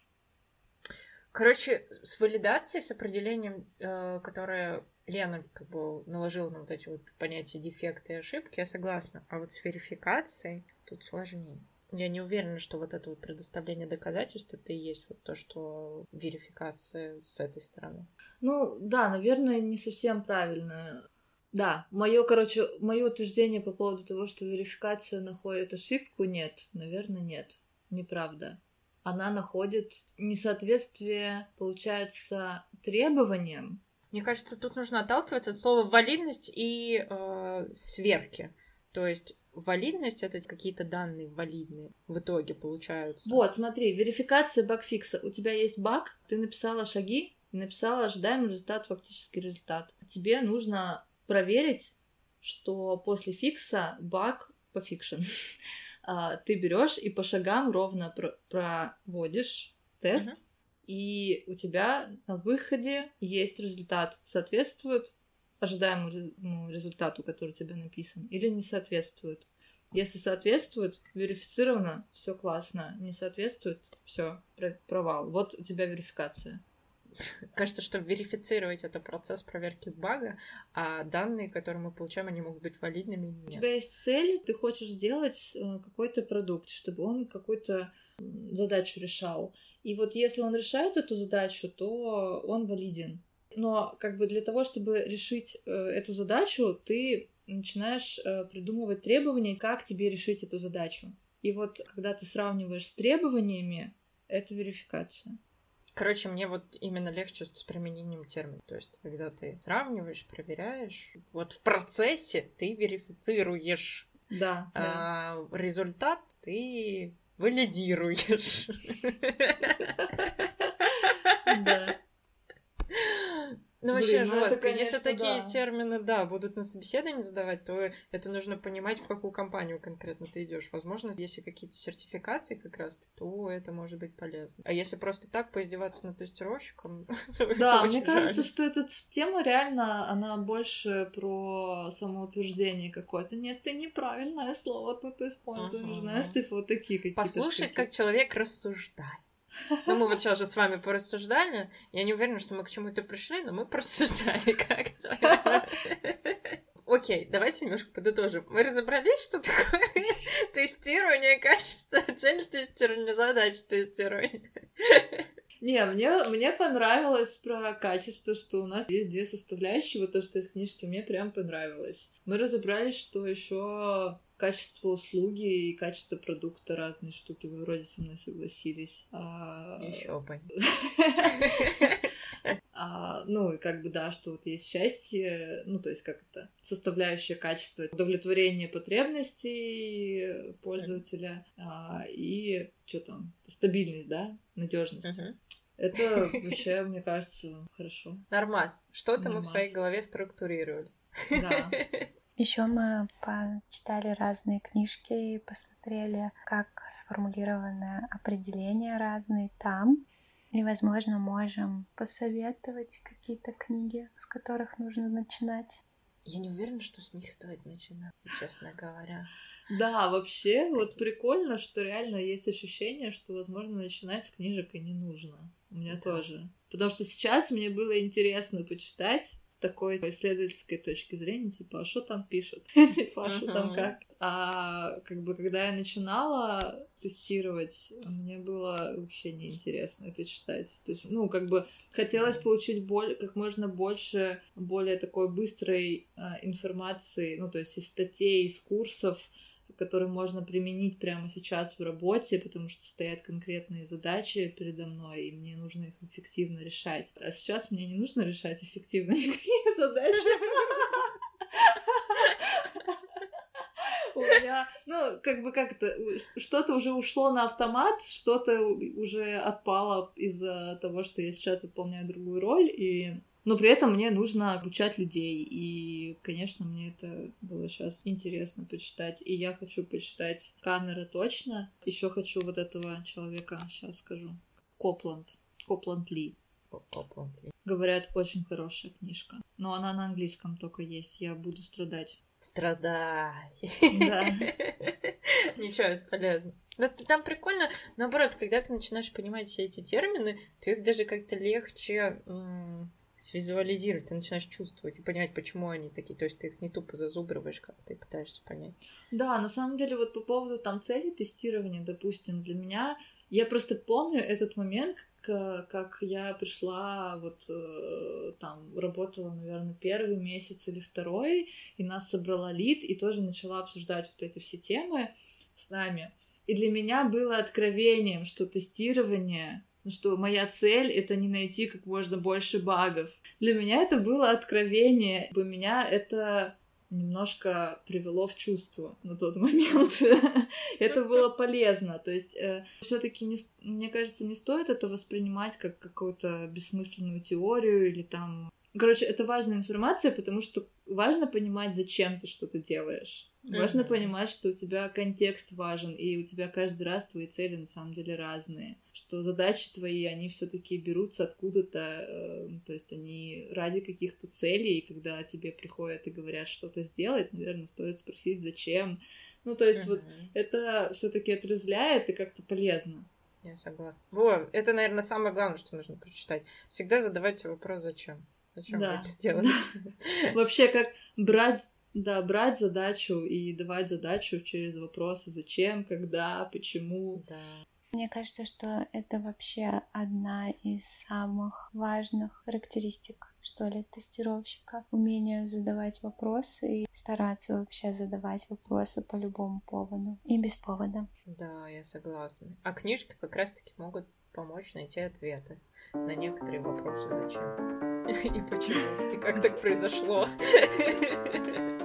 Короче, с валидацией, с определением, э, которое Лена как бы наложила на вот эти вот понятия дефекты и ошибки, я согласна. А вот с верификацией тут сложнее. Я не уверена, что вот это вот предоставление доказательств, это и есть вот то, что верификация с этой стороны. Ну, да, наверное, не совсем правильно. Да, мое, короче, мое утверждение по поводу того, что верификация находит ошибку, нет, наверное, нет, неправда. Она находит несоответствие, получается, требованиям. Мне кажется, тут нужно отталкиваться от слова валидность и э, сверки. То есть валидность — это какие-то данные валидные в итоге получаются. Вот, смотри, верификация багфикса. У тебя есть баг, ты написала шаги, написала ожидаемый результат, фактический результат. Тебе нужно проверить, что после фикса баг пофикшен. Ты берешь и по шагам ровно проводишь тест, uh-huh. и у тебя на выходе есть результат, соответствует ожидаемому результату, который у тебя написан, или не соответствует. Если соответствует, верифицировано, все классно. Не соответствует, все, провал. Вот у тебя верификация. Кажется, что верифицировать — это процесс проверки бага, а данные, которые мы получаем, они могут быть валидными или нет. У тебя есть цель, ты хочешь сделать какой-то продукт, чтобы он какую-то задачу решал. И вот если он решает эту задачу, то он валиден. Но как бы для того, чтобы решить эту задачу, ты начинаешь придумывать требования, как тебе решить эту задачу. И вот когда ты сравниваешь с требованиями, это верификация. Короче, мне вот именно легче с применением термина. То есть, когда ты сравниваешь, проверяешь, вот в процессе ты верифицируешь. Да, а да. Результат ты валидируешь. Да. Ну, вообще Блин, ну жестко. это, конечно, Если такие да. термины, да, будут на собеседовании задавать, то это нужно понимать, в какую компанию конкретно ты идешь. Возможно, если какие-то сертификации как раз, то это может быть полезно. А если просто так поиздеваться над тестировщиком, то это Да, очень мне кажется, жаль. что эта тема реально, она больше про самоутверждение какое-то. Нет, ты неправильное слово тут используешь, Ага. знаешь, типа вот такие какие-то Послушать, штуки. как человек рассуждает. Ну, мы вот сейчас же с вами порассуждали. Я не уверена, что мы к чему-то пришли, но мы порассуждали как-то. Окей, давайте немножко подытожим. Мы разобрались, что такое тестирование качества, цель тестирования, задача тестирования. Не, мне, мне понравилось про качество, что у нас есть две составляющие. Вот то, что из книжки, мне прям понравилось. Мы разобрались, что еще качество услуги и качество продукта — разные штуки. Вы вроде со мной согласились. А... Еще бы. А, ну, и как бы, да, что вот есть счастье, ну, то есть как это, составляющая качества, удовлетворение потребностей пользователя, а, и что там, стабильность, да, надежность. Uh-huh. Это вообще, мне кажется, хорошо. Нормас. Что-то Нормас. мы в своей голове структурировали. Да. Еще мы почитали разные книжки и посмотрели, как сформулированы определения разные там. И, возможно, можем посоветовать какие-то книги, с которых нужно начинать. Я не уверена, что с них стоит начинать, честно говоря. Да, вообще, вот прикольно, что реально есть ощущение, что, возможно, начинать с книжек и не нужно. У меня да. тоже. Потому что сейчас мне было интересно почитать с такой исследовательской точки зрения, типа, а что там пишут? Типа, а что там как? А как бы, когда я начинала тестировать, мне было вообще неинтересно это читать. То есть, ну, как бы хотелось получить боль, как можно больше более такой быстрой а, информации, ну, то есть из статей, из курсов, который можно применить прямо сейчас в работе, потому что стоят конкретные задачи передо мной, и мне нужно их эффективно решать. А сейчас мне не нужно решать эффективно никакие задачи. У меня, ну, как бы как-то, что-то уже ушло на автомат, что-то уже отпало из-за того, что я сейчас выполняю другую роль, и... но при этом мне нужно обучать людей, и, конечно, мне это было сейчас интересно почитать, и я хочу почитать Каннера точно, еще хочу вот этого человека, сейчас скажу, Копланд, Копланд Ли. Копланд Ли. Говорят, очень хорошая книжка, но она на английском только есть, я буду страдать. Страдай. Да. Ничего, это полезно. Но там прикольно, наоборот, когда ты начинаешь понимать все эти термины, то их даже как-то легче м- свизуализировать, ты начинаешь чувствовать и понимать, почему они такие. То есть ты их не тупо зазубриваешь, как ты пытаешься понять. Да, на самом деле, вот по поводу там цели тестирования, допустим, для меня, я просто помню этот момент, как я пришла, вот там работала, наверное, первый месяц или второй, и нас собрала лид, и тоже начала обсуждать вот эти все темы с нами. И для меня было откровением, что тестирование, что моя цель — это не найти как можно больше багов. Для меня это было откровение. Для меня это немножко привело в чувство на тот момент. Это было полезно. То есть э, все-таки, не, мне кажется, не стоит это воспринимать как какую-то бессмысленную теорию или там... Короче, это важная информация, потому что важно понимать, зачем ты что-то делаешь. Важно mm-hmm. понимать, что у тебя контекст важен, и у тебя каждый раз твои цели на самом деле разные. Что задачи твои, они все-таки берутся откуда-то, э, то есть они ради каких-то целей, и когда тебе приходят и говорят что-то сделать, наверное, стоит спросить, зачем. Ну, то есть mm-hmm. вот это все-таки отрезвляет и как-то полезно. Я согласна. Во, это, наверное, самое главное, что нужно прочитать. Всегда задавайте вопрос, зачем. Зачем да. вы это делаете? Да. Вообще, как брать... Да, брать задачу и давать задачу через вопросы «зачем?», «когда?», «почему?». Да. Мне кажется, что это вообще одна из самых важных характеристик, что ли, тестировщика. Умение задавать вопросы и стараться вообще задавать вопросы по любому поводу и без повода. Да, я согласна. А книжки как раз-таки могут помочь найти ответы на некоторые вопросы «зачем?». И почему? И как так произошло?